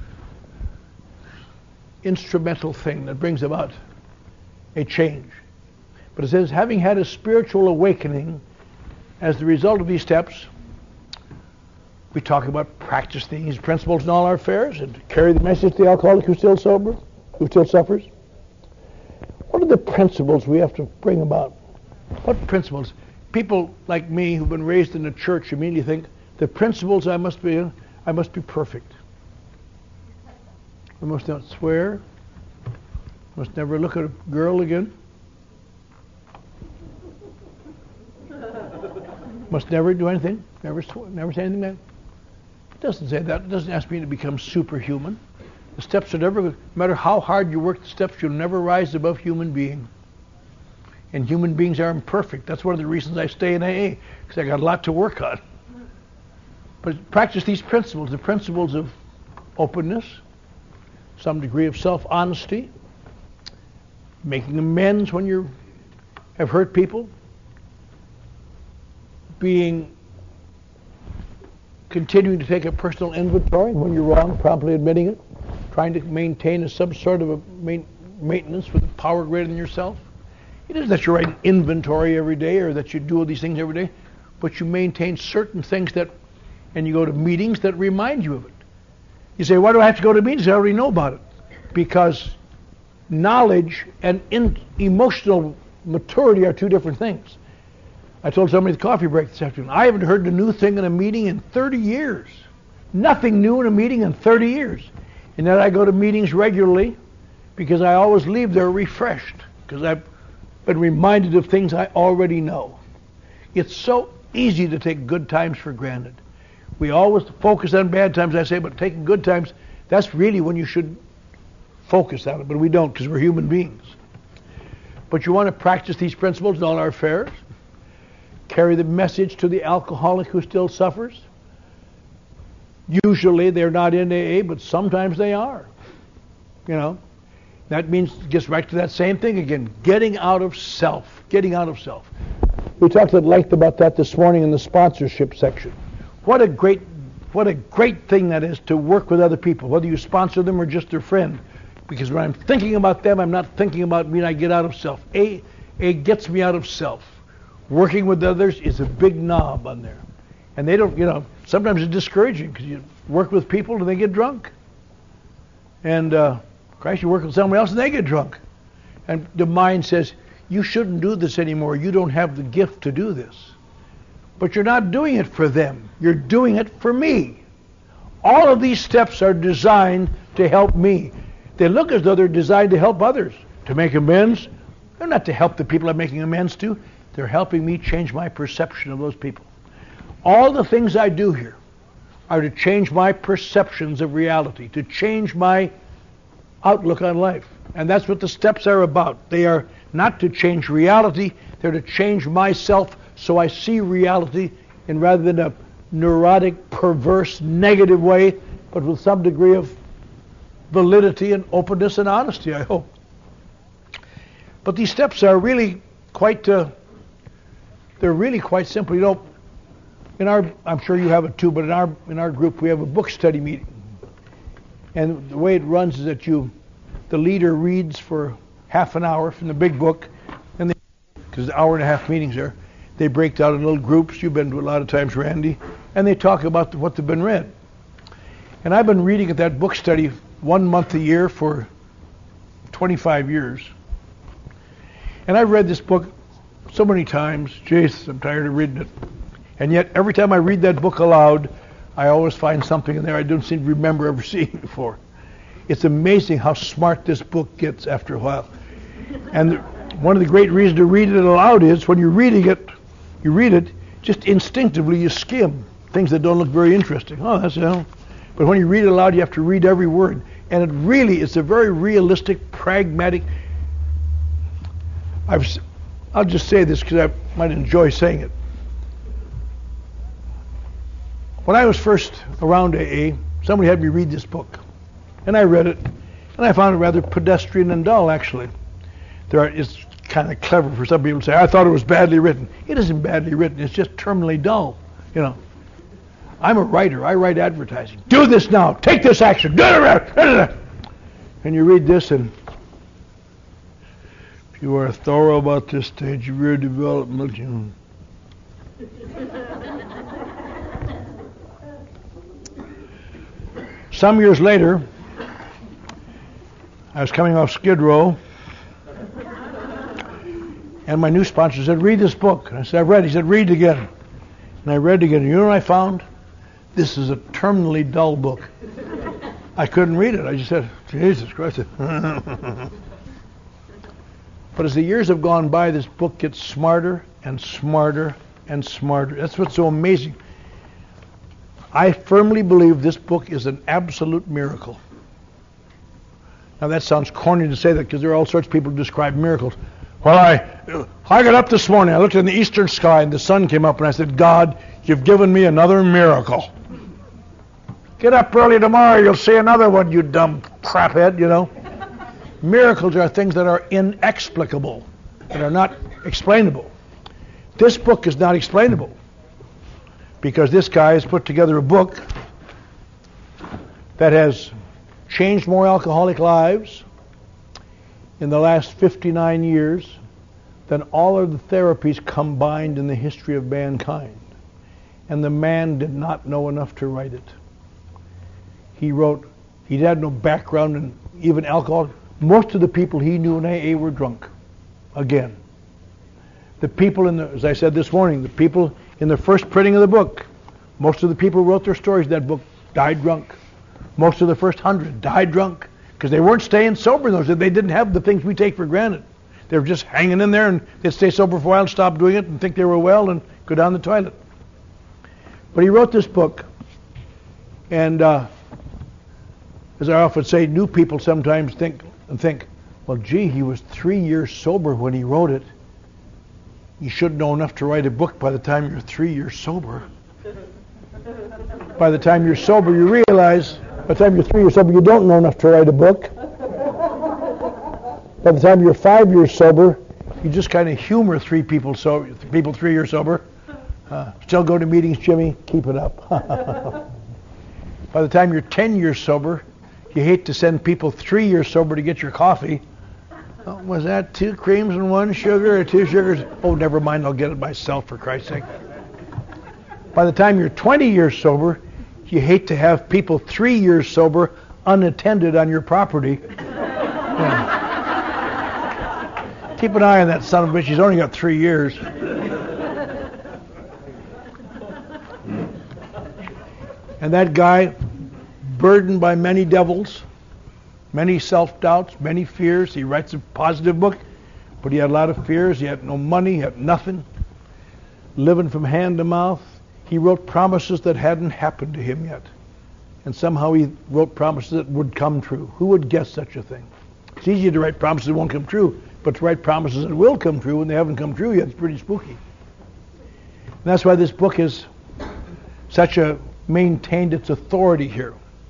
instrumental thing that brings about a change. But it says, having had a spiritual awakening as the result of these steps, we talk about practicing these principles in all our affairs and to carry the message to the alcoholic who's still sober, who still suffers. What are the principles we have to bring about? What principles? People like me who've been raised in the church immediately think, the principles I must be in, I must be perfect. I must not swear. Must never look at a girl again. Must never do anything. Never sw- never say anything bad. It doesn't say that. It doesn't ask me to become superhuman. The steps are never, no matter how hard you work the steps, you'll never rise above human being. And human beings are imperfect. That's one of the reasons I stay in A A, because I got a lot to work on. But practice these principles, the principles of openness, some degree of self-honesty, making amends when you have hurt people, being, continuing to take a personal inventory when you're wrong, promptly admitting it, trying to maintain a, some sort of a main, maintenance with a power greater than yourself. It isn't that you write an inventory every day or that you do all these things every day, but you maintain certain things that, and you go to meetings that remind you of it. You say, why do I have to go to meetings? I already know about it. Because knowledge and in, emotional maturity are two different things. I told somebody at the coffee break this afternoon, I haven't heard a new thing in a meeting in thirty years. Nothing new in a meeting in thirty years. And then I go to meetings regularly because I always leave there refreshed, because I've been reminded of things I already know. It's so easy to take good times for granted. We always focus on bad times, I say, but taking good times, that's really when you should focus on it, but we don't because we're human beings. But you want to practice these principles in all our affairs. carry the message to the alcoholic who still suffers. Usually they're not in A A, but sometimes they are. You know, that means it gets right to that same thing again, getting out of self, getting out of self. We talked at length about that this morning in the sponsorship section. What a great, what a great thing that is to work with other people, whether you sponsor them or just their friend. Because when I'm thinking about them, I'm not thinking about me, and I get out of self. A, A gets me out of self. Working with others is a big knob on there. And they don't, you know, sometimes it's discouraging because you work with people and they get drunk. And, uh, Christ, you work with someone else and they get drunk. And the mind says, you shouldn't do this anymore. You don't have the gift to do this. But you're not doing it for them. You're doing it for me. All of these steps are designed to help me. They look as though they're designed to help others, to make amends. They're not to help the people I'm making amends to. They're helping me change my perception of those people. All the things I do here are to change my perceptions of reality, to change my outlook on life. And that's what the steps are about. They are not to change reality, they're to change myself so I see reality in rather than a neurotic, perverse, negative way, but with some degree of validity and openness and honesty, I hope. But these steps are really quite, uh, they're really quite simple. You know, in our, I'm sure you have it too, but in our in our group we have a book study meeting. And the way it runs is that you, the leader reads for half an hour from the big book, and they, because the hour and a half meetings there, they break down in little groups. You've been to a lot of times, Randy, and they talk about the, what they've been read. And I've been reading at that book study one month a year for twenty-five years. And I've read this book so many times. Jesus, I'm tired of reading it. And yet, every time I read that book aloud, I always find something in there I don't seem to remember ever seeing before. It's amazing how smart this book gets after a while. And the, one of the great reasons to read it aloud is when you're reading it, you read it, just instinctively you skim things that don't look very interesting. Oh, that's, you know. But when you read it aloud, you have to read every word. And it really is a very realistic, pragmatic. I've, I'll just say this because I might enjoy saying it. When I was first around A A, somebody had me read this book. And I read it, and I found it rather pedestrian and dull, actually. There are, it's kind of clever for some people to say, I thought it was badly written. It isn't badly written, it's just terminally dull, you know. I'm a writer, I write advertising. Do this now, take this action, and you read this, and if you are thorough about this stage of your development, you know. Some years later, I was coming off Skid Row, and my new sponsor said, read this book. And I said, I've read it. He said, read it again. And I read it again. And you know what I found? This is a terminally dull book. I couldn't read it. I just said, Jesus Christ. But as the years have gone by, this book gets smarter and smarter and smarter. That's what's so amazing. I firmly believe this book is an absolute miracle. Now that sounds corny to say that because there are all sorts of people who describe miracles. Well, I, I got up this morning, I looked in the eastern sky and the sun came up and I said, God, you've given me another miracle. Get up early tomorrow, you'll see another one, you dumb craphead, you know. Miracles are things that are inexplicable, that are not explainable. This book is not explainable because this guy has put together a book that has changed more alcoholic lives in the last fifty-nine years than all of the therapies combined in the history of mankind. And the man did not know enough to write it. He wrote, he had no background in even alcohol. Most of the people he knew in A A were drunk. Again. The people in the, as I said this morning, the people in the first printing of the book, most of the people who wrote their stories in that book died drunk. Most of the first hundred died drunk because they weren't staying sober in those days. They didn't have the things we take for granted. They were just hanging in there and they'd stay sober for a while and stop doing it and think they were well and go down the toilet. But he wrote this book, and uh, as I often say, new people sometimes think and think, well, gee, he was three years sober when he wrote it. You should know enough to write a book by the time you're three years sober. By the time you're sober, you realize, by the time you're three years sober, you don't know enough to write a book. By the time you're five years sober, you just kind of humor three people so people three years sober. Uh, still go to meetings, Jimmy? Keep it up. By the time you're ten years sober, you hate to send people three years sober to get your coffee. Oh, was that two creams and one sugar or two sugars? Oh, never mind, I'll get it myself, for Christ's sake. By the time you're twenty years sober, you hate to have people three years sober unattended on your property. Yeah. Keep an eye on that son of a bitch. He's only got three years. And that guy, burdened by many devils, many self-doubts, many fears. He writes a positive book, but he had a lot of fears. He had no money, he had nothing. Living from hand to mouth. He wrote promises that hadn't happened to him yet. And somehow he wrote promises that would come true. Who would guess such a thing? It's easy to write promises that won't come true, but to write promises that will come true when they haven't come true yet, it's pretty spooky. And that's why this book is such a maintained its authority here.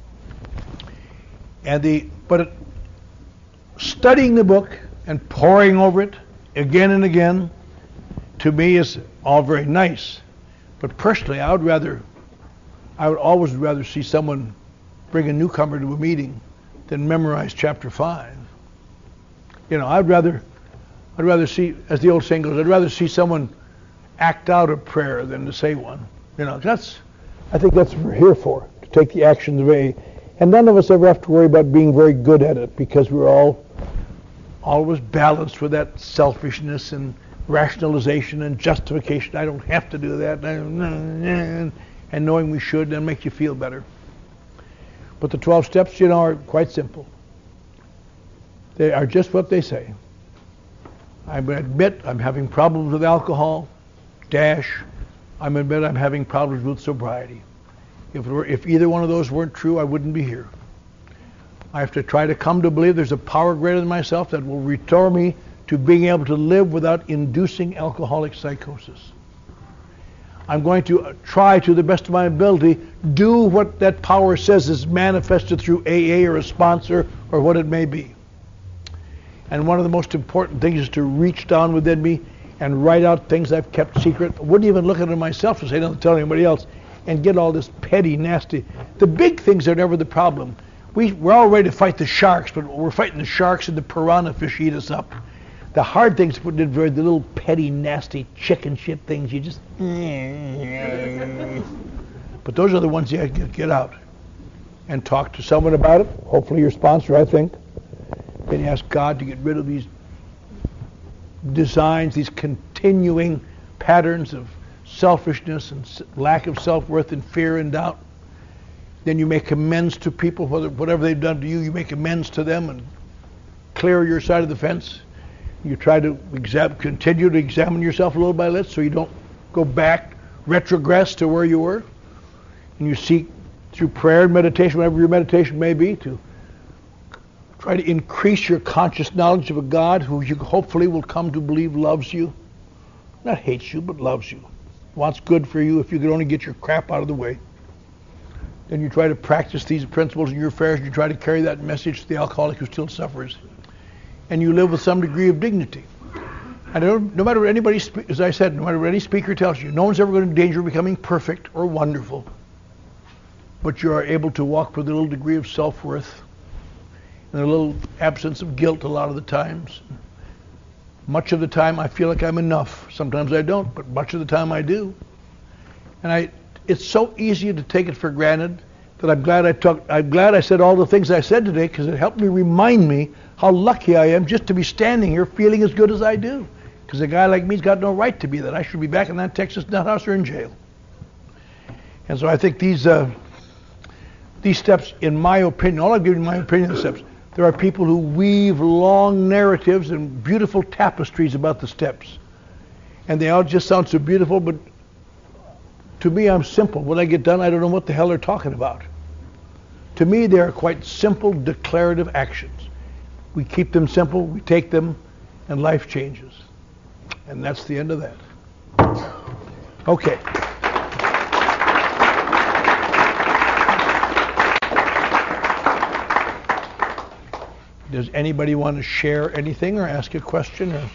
And the but it, studying the book and poring over it again and again, to me is all very nice. But personally, I would rather, I would always rather see someone bring a newcomer to a meeting than memorize chapter five. You know, I'd rather, I'd rather see, as the old saying goes, I'd rather see someone act out a prayer than to say one. You know, that's, I think that's what we're here for, to take the actions of a. And none of us ever have to worry about being very good at it, because we're all always balanced with that selfishness and rationalization and justification. I don't have to do that. And knowing we should, and make you feel better. But the twelve steps, you know, are quite simple. They are just what they say. I admit I'm having problems with alcohol, dash. I admit I'm having problems with sobriety. If, it were, if either one of those weren't true, I wouldn't be here. I have to try to come to believe there's a power greater than myself that will restore me to being able to live without inducing alcoholic psychosis. I'm going to try to the best of my ability do what that power says is manifested through A A or a sponsor or what it may be. And one of the most important things is to reach down within me and write out things I've kept secret. I wouldn't even look at it myself to say, don't tell anybody else, and get all this petty, nasty. The big things are never the problem. We, we're all ready to fight the sharks, but we're fighting the sharks and the piranha fish eat us up. The hard things put in the little petty, nasty chicken shit things. You just, but those are the ones you have to get out and talk to someone about it. Hopefully your sponsor, I think. Then you ask God to get rid of these designs, these continuing patterns of selfishness and lack of self-worth and fear and doubt. Then you make amends to people, whether whatever they've done to you, you make amends to them and clear your side of the fence. You try to exam- continue to examine yourself little by little so you don't go back, retrogress to where you were. And you seek through prayer and meditation, whatever your meditation may be, to try to increase your conscious knowledge of a God who you hopefully will come to believe loves you. Not hates you, but loves you. Wants good for you if you could only get your crap out of the way. Then you try to practice these principles in your affairs, and you try to carry that message to the alcoholic who still suffers. And you live with some degree of dignity. And no matter what anybody, as I said, no matter what any speaker tells you, no one's ever going to danger of becoming perfect or wonderful. But you are able to walk with a little degree of self-worth and a little absence of guilt a lot of the times. Much of the time I feel like I'm enough. Sometimes I don't, but much of the time I do. And I, it's so easy to take it for granted that I'm glad I talked. I'm glad I said all the things I said today, because it helped me remind me how lucky I am just to be standing here feeling as good as I do. Because a guy like me's got no right to be that. I should be back in that Texas nut house or in jail. And so I think these uh, these steps, in my opinion, all I've given you my opinion of the steps. There are people who weave long narratives and beautiful tapestries about the steps. And they all just sound so beautiful, but to me, I'm simple. When I get done, I don't know what the hell they're talking about. To me, they are quite simple, declarative actions. We keep them simple, we take them, and life changes. And that's the end of that. Okay. Does anybody want to share anything or ask a question? Or?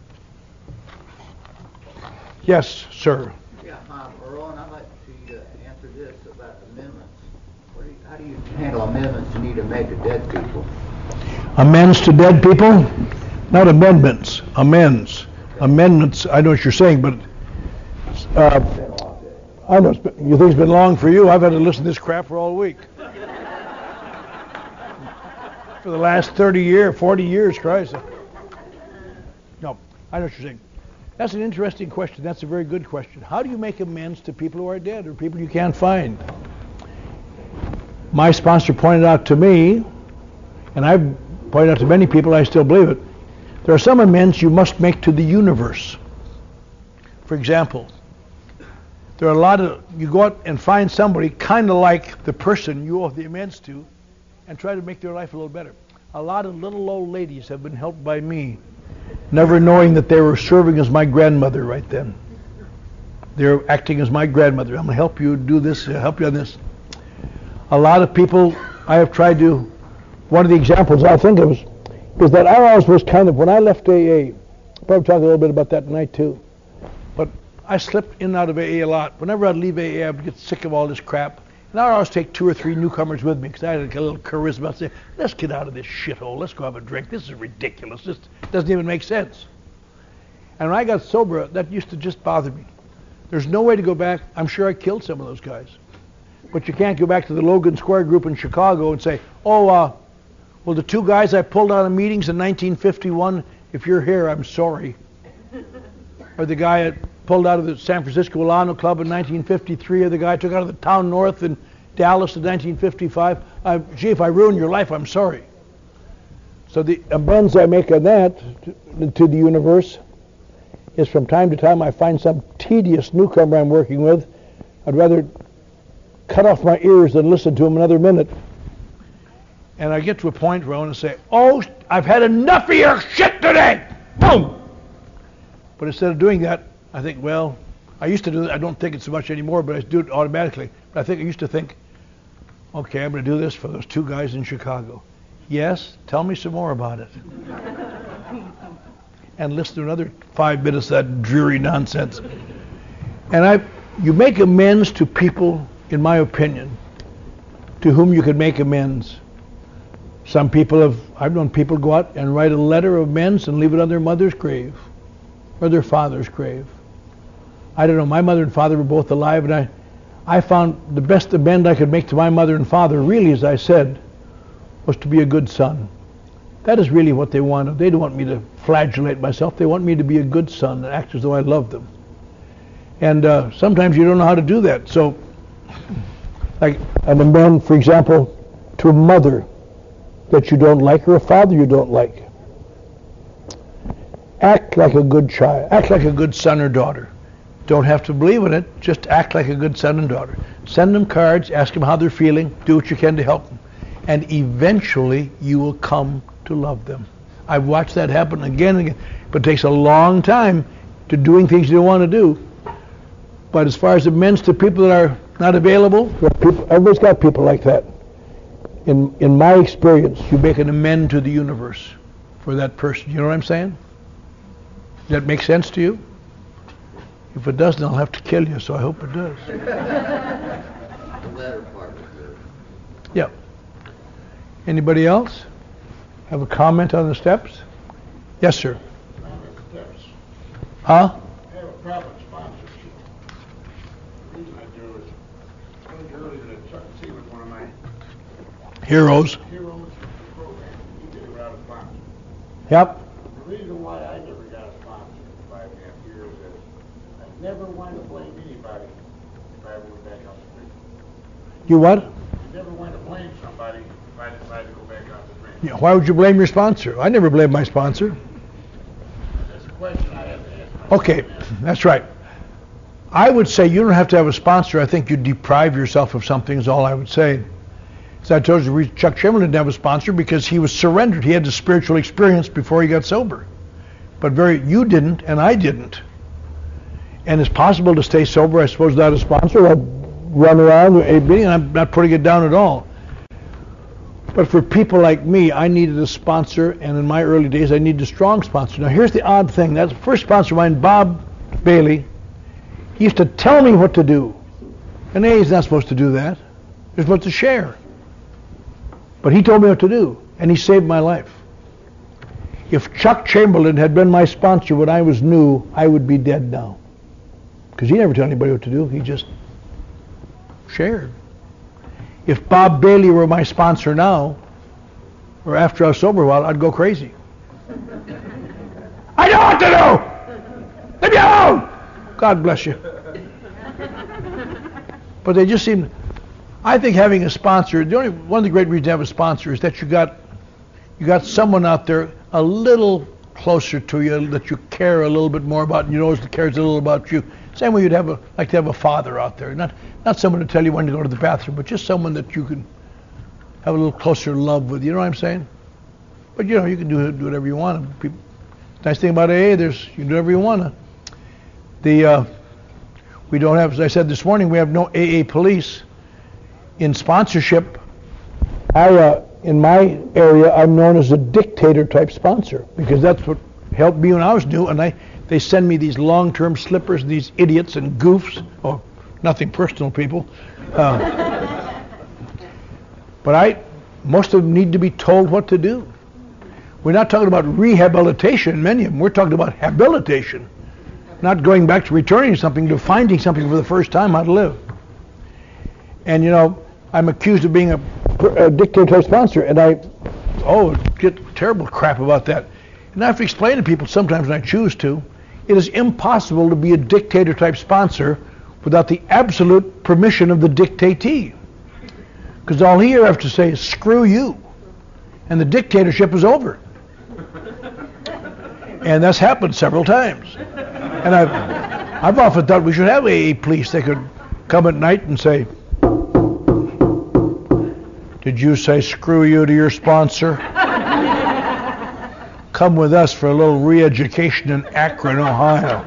Yes, sir. Yeah, um, Earl, and I'd like to uh, answer this about amendments. What do you, how do you handle amendments you need to make to dead people? Amends to dead people? Not amendments, amends. Okay. Amendments, I know what you're saying, but uh, I know it's been, you think it's been long for you? I've had to listen to this crap for all week. For the last thirty years, forty years, Christ. No, I know what you're saying. That's an interesting question. That's a very good question. How do you make amends to people who are dead or people you can't find? My sponsor pointed out to me, and I've pointed out to many people, I still believe it, there are some amends you must make to the universe. For example, there are a lot of, you go out and find somebody kind of like the person you owe the amends to and try to make their life a little better. A lot of little old ladies have been helped by me, never knowing that they were serving as my grandmother right then. They're acting as my grandmother. I'm going to help you do this, I'll help you on this. A lot of people I have tried to, one of the examples I think of is, is that I always was kind of, when I left A A, I'll probably talk a little bit about that tonight too, but I slipped in and out of A A a lot. Whenever I'd leave A A, I'd get sick of all this crap. And I'd always take two or three newcomers with me because I had a little charisma. I'd say, let's get out of this shithole. Let's go have a drink. This is ridiculous. This doesn't even make sense. And when I got sober, that used to just bother me. There's no way to go back. I'm sure I killed some of those guys. But you can't go back to the Logan Square group in Chicago and say, oh, uh, well, the two guys I pulled out of meetings in nineteen fifty-one, if you're here, I'm sorry. Or the guy I pulled out of the San Francisco Alano Club in nineteen fifty-three, or the guy I took out of the Town North in Dallas in nineteen fifty-five. Uh, gee, if I ruined your life, I'm sorry. So the amends I make on that to, to the universe is from time to time I find some tedious newcomer I'm working with. I'd rather cut off my ears than listen to him another minute. And I get to a point where I want to say, oh, I've had enough of your shit today! Boom! But instead of doing that, I think, well, I used to do it. I don't think it so much anymore, but I do it automatically. But I think I used to think, okay, I'm going to do this for those two guys in Chicago. Yes, tell me some more about it. And listen to another five minutes of that dreary nonsense. And I, you make amends to people, in my opinion, to whom you could make amends. Some people have, I've known people go out and write a letter of amends and leave it on their mother's grave or their father's grave. I don't know, my mother and father were both alive, and I, I found the best amend I could make to my mother and father, really, as I said, was to be a good son. That is really what they wanted. They don't want me to flagellate myself. They want me to be a good son and act as though I love them. And uh, sometimes you don't know how to do that. So, like an amend, for example, to a mother that you don't like or a father you don't like. Act like a good child. Act like a good son or daughter. Don't have to believe in it. Just act like a good son and daughter. Send them cards. Ask them how they're feeling. Do what you can to help them. And eventually you will come to love them. I've watched that happen again and again. But it takes a long time to doing things you don't want to do. But as far as amends to people that are not available, people, everybody's got people like that. In in my experience, you make an amend to the universe for that person. You know what I'm saying? Does that make sense to you? If it doesn't, I'll have to kill you, so I hope it does. The latter part was good. Yeah. Anybody else have a comment on the steps? Yes, sir. Steps. Huh? I have a private sponsorship. The reason I do is, I think earlier that Chuck C was one of my Heroes. heroes of the program. He did it without a sponsor. Yep. The reason why I never got a sponsor for five and a half years is I never wanted to blame anybody if I ever went back on the street. You what? I never wanted to blame somebody if I decided to go back on the street. Yeah, why would you blame your sponsor? I never blame my sponsor. That's a question I have to ask myself. Okay, that's right. I would say you don't have to have a sponsor. I think you deprive yourself of something is all I would say. As I told you, Chuck Schimmel didn't have a sponsor because he was surrendered. He had the spiritual experience before he got sober. But very, you didn't, and I didn't. And it's possible to stay sober, I suppose, without a sponsor. I'd run around with A B, and I'm not putting it down at all. But for people like me, I needed a sponsor, and in my early days, I needed a strong sponsor. Now, here's the odd thing. That first sponsor of mine, Bob Bailey, he used to tell me what to do. And A is not supposed to do that. They're supposed to share. But he told me what to do, and he saved my life. If Chuck Chamberlain had been my sponsor when I was new, I would be dead now. Because he never told anybody what to do. He just shared. If Bob Bailey were my sponsor now, or after I was sober a while, I'd go crazy. I know what to do! Leave me alone! God bless you. But they just seem... I think having a sponsor, the only one of the great reasons to have a sponsor is that you got you got someone out there a little closer to you that you care a little bit more about, and you know cares a little about you. Same way you'd have a like to have a father out there, not not someone to tell you when to go to the bathroom, but just someone that you can have a little closer love with. You know what I'm saying? But you know you can do do whatever you want. People, nice thing about A A, there's you can do whatever you want to. The uh, we don't have, as I said this morning, we have no A A police. In sponsorship, I, uh, in my area, I'm known as a dictator type sponsor because that's what helped me when I was new. And I, they send me these long-term slippers, these idiots and goofs. Oh, nothing personal, people. Uh, but I, most of them need to be told what to do. We're not talking about rehabilitation, many of them. We're talking about habilitation, not going back to returning something, to finding something for the first time how to live. And you know, I'm accused of being a, a dictator sponsor, and I, oh, get terrible crap about that. And I have to explain to people sometimes when I choose to, it is impossible to be a dictator type sponsor without the absolute permission of the dictatee. Because all he ever has to say is, screw you. And the dictatorship is over. And that's happened several times. And I've, I've often thought we should have A A police. They could come at night and say, did you say screw you to your sponsor? Come with us for a little re-education in Akron, Ohio.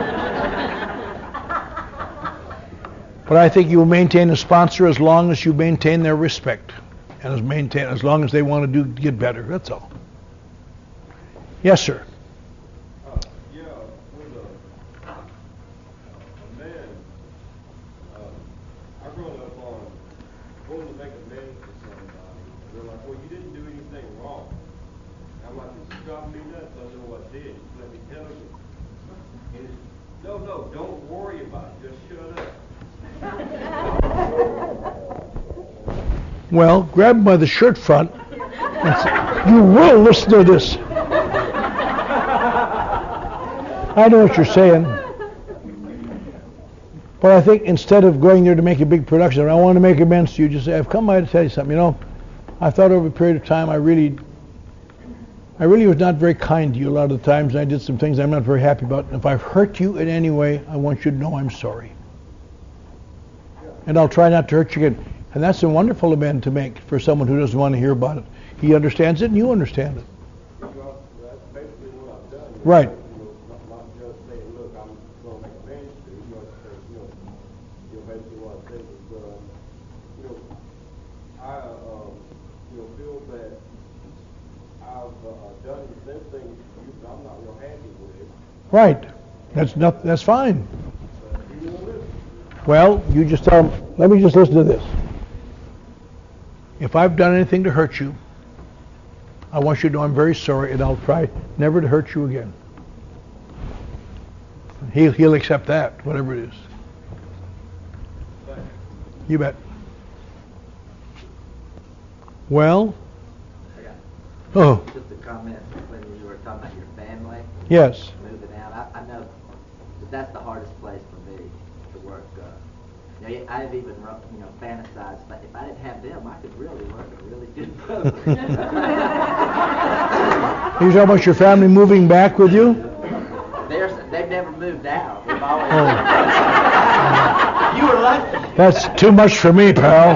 But I think you will maintain a sponsor as long as you maintain their respect, and as maintain as long as they want to do get better. That's all. Yes, sir. Uh, yeah, with a, a man, uh, I grew up on going to make amends to somebody. They're like, well, you didn't do anything wrong. I'm like, it's driving me nuts. I know what I did. Let me tell you. And it's, no, no, don't worry about it. Just shut up. Well, grab him by the shirt front and say, you will listen to this. I know what you're saying. But I think instead of going there to make a big production, I want to make amends to you, just say, I've come by to tell you something. You know, I thought over a period of time I really, I really was not very kind to you a lot of the times, and I did some things I'm not very happy about. And if I've hurt you in any way, I want you to know I'm sorry. And I'll try not to hurt you again. And that's a wonderful amend to make for someone who doesn't want to hear about it. He understands it and you understand it. Well, that's basically what I've done. Right. You know, not, not just saying, look, I'm going to make amends to you. You know, you know, you know, basically what I said was, uh, you know, I, um, you know, feel that I've uh, done them things to you that I'm not real happy with. Right. That's not, that's fine. But you will listen. Well, you just tell them, let me just listen to this. If I've done anything to hurt you, I want you to know I'm very sorry, and I'll try never to hurt you again. He'll, he'll accept that, whatever it is. You bet. Well? Oh. Just a comment when you were talking about your family. Yes. Moving out. I, I know that that's the hardest place for me to work. Uh, you know, I've even you know fantasized, but if I didn't have them, I could really work a really good program. You talking about your family moving back with you? They're, they've never moved out. They've always. Oh. You were lucky. That's too much for me, pal.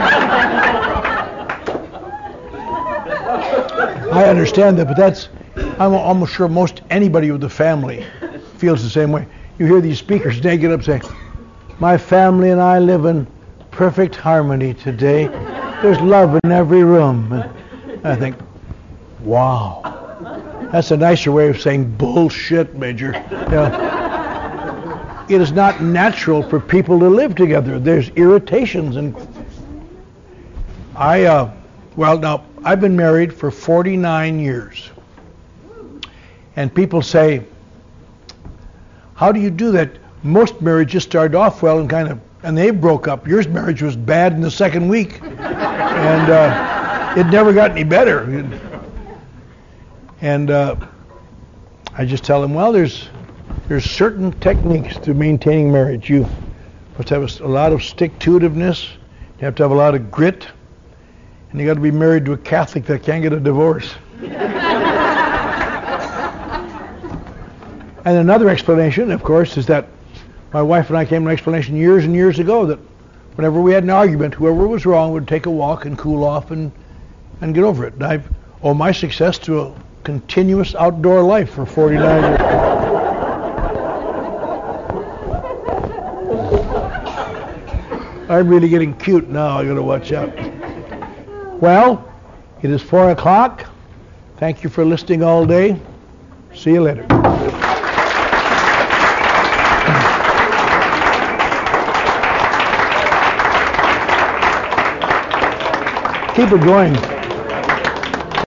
I understand that, but that's I'm almost sure most anybody with a family feels the same way. You hear these speakers, they get up saying, my family and I live in perfect harmony today. There's love in every room. And I think, wow. That's a nicer way of saying bullshit, Major. You know, it is not natural for people to live together. There's irritations. And I, uh, well, now, I've been married for forty-nine years. And people say, how do you do that? Most marriages start off well and kind of, and they broke up. Yours marriage was bad in the second week. And uh, it never got any better. And uh, I just tell them, well, there's there's certain techniques to maintaining marriage. You must have a, a lot of stick-to-itiveness. You have to have a lot of grit. And you got to be married to a Catholic that can't get a divorce. And another explanation, of course, is that my wife and I came to an explanation years and years ago that whenever we had an argument, whoever was wrong would take a walk and cool off and, and get over it. And I owe my success to a continuous outdoor life for forty-nine years. I'm really getting cute now. I got to watch out. Well, it is four o'clock. Thank you for listening all day. See you later. Keep it going.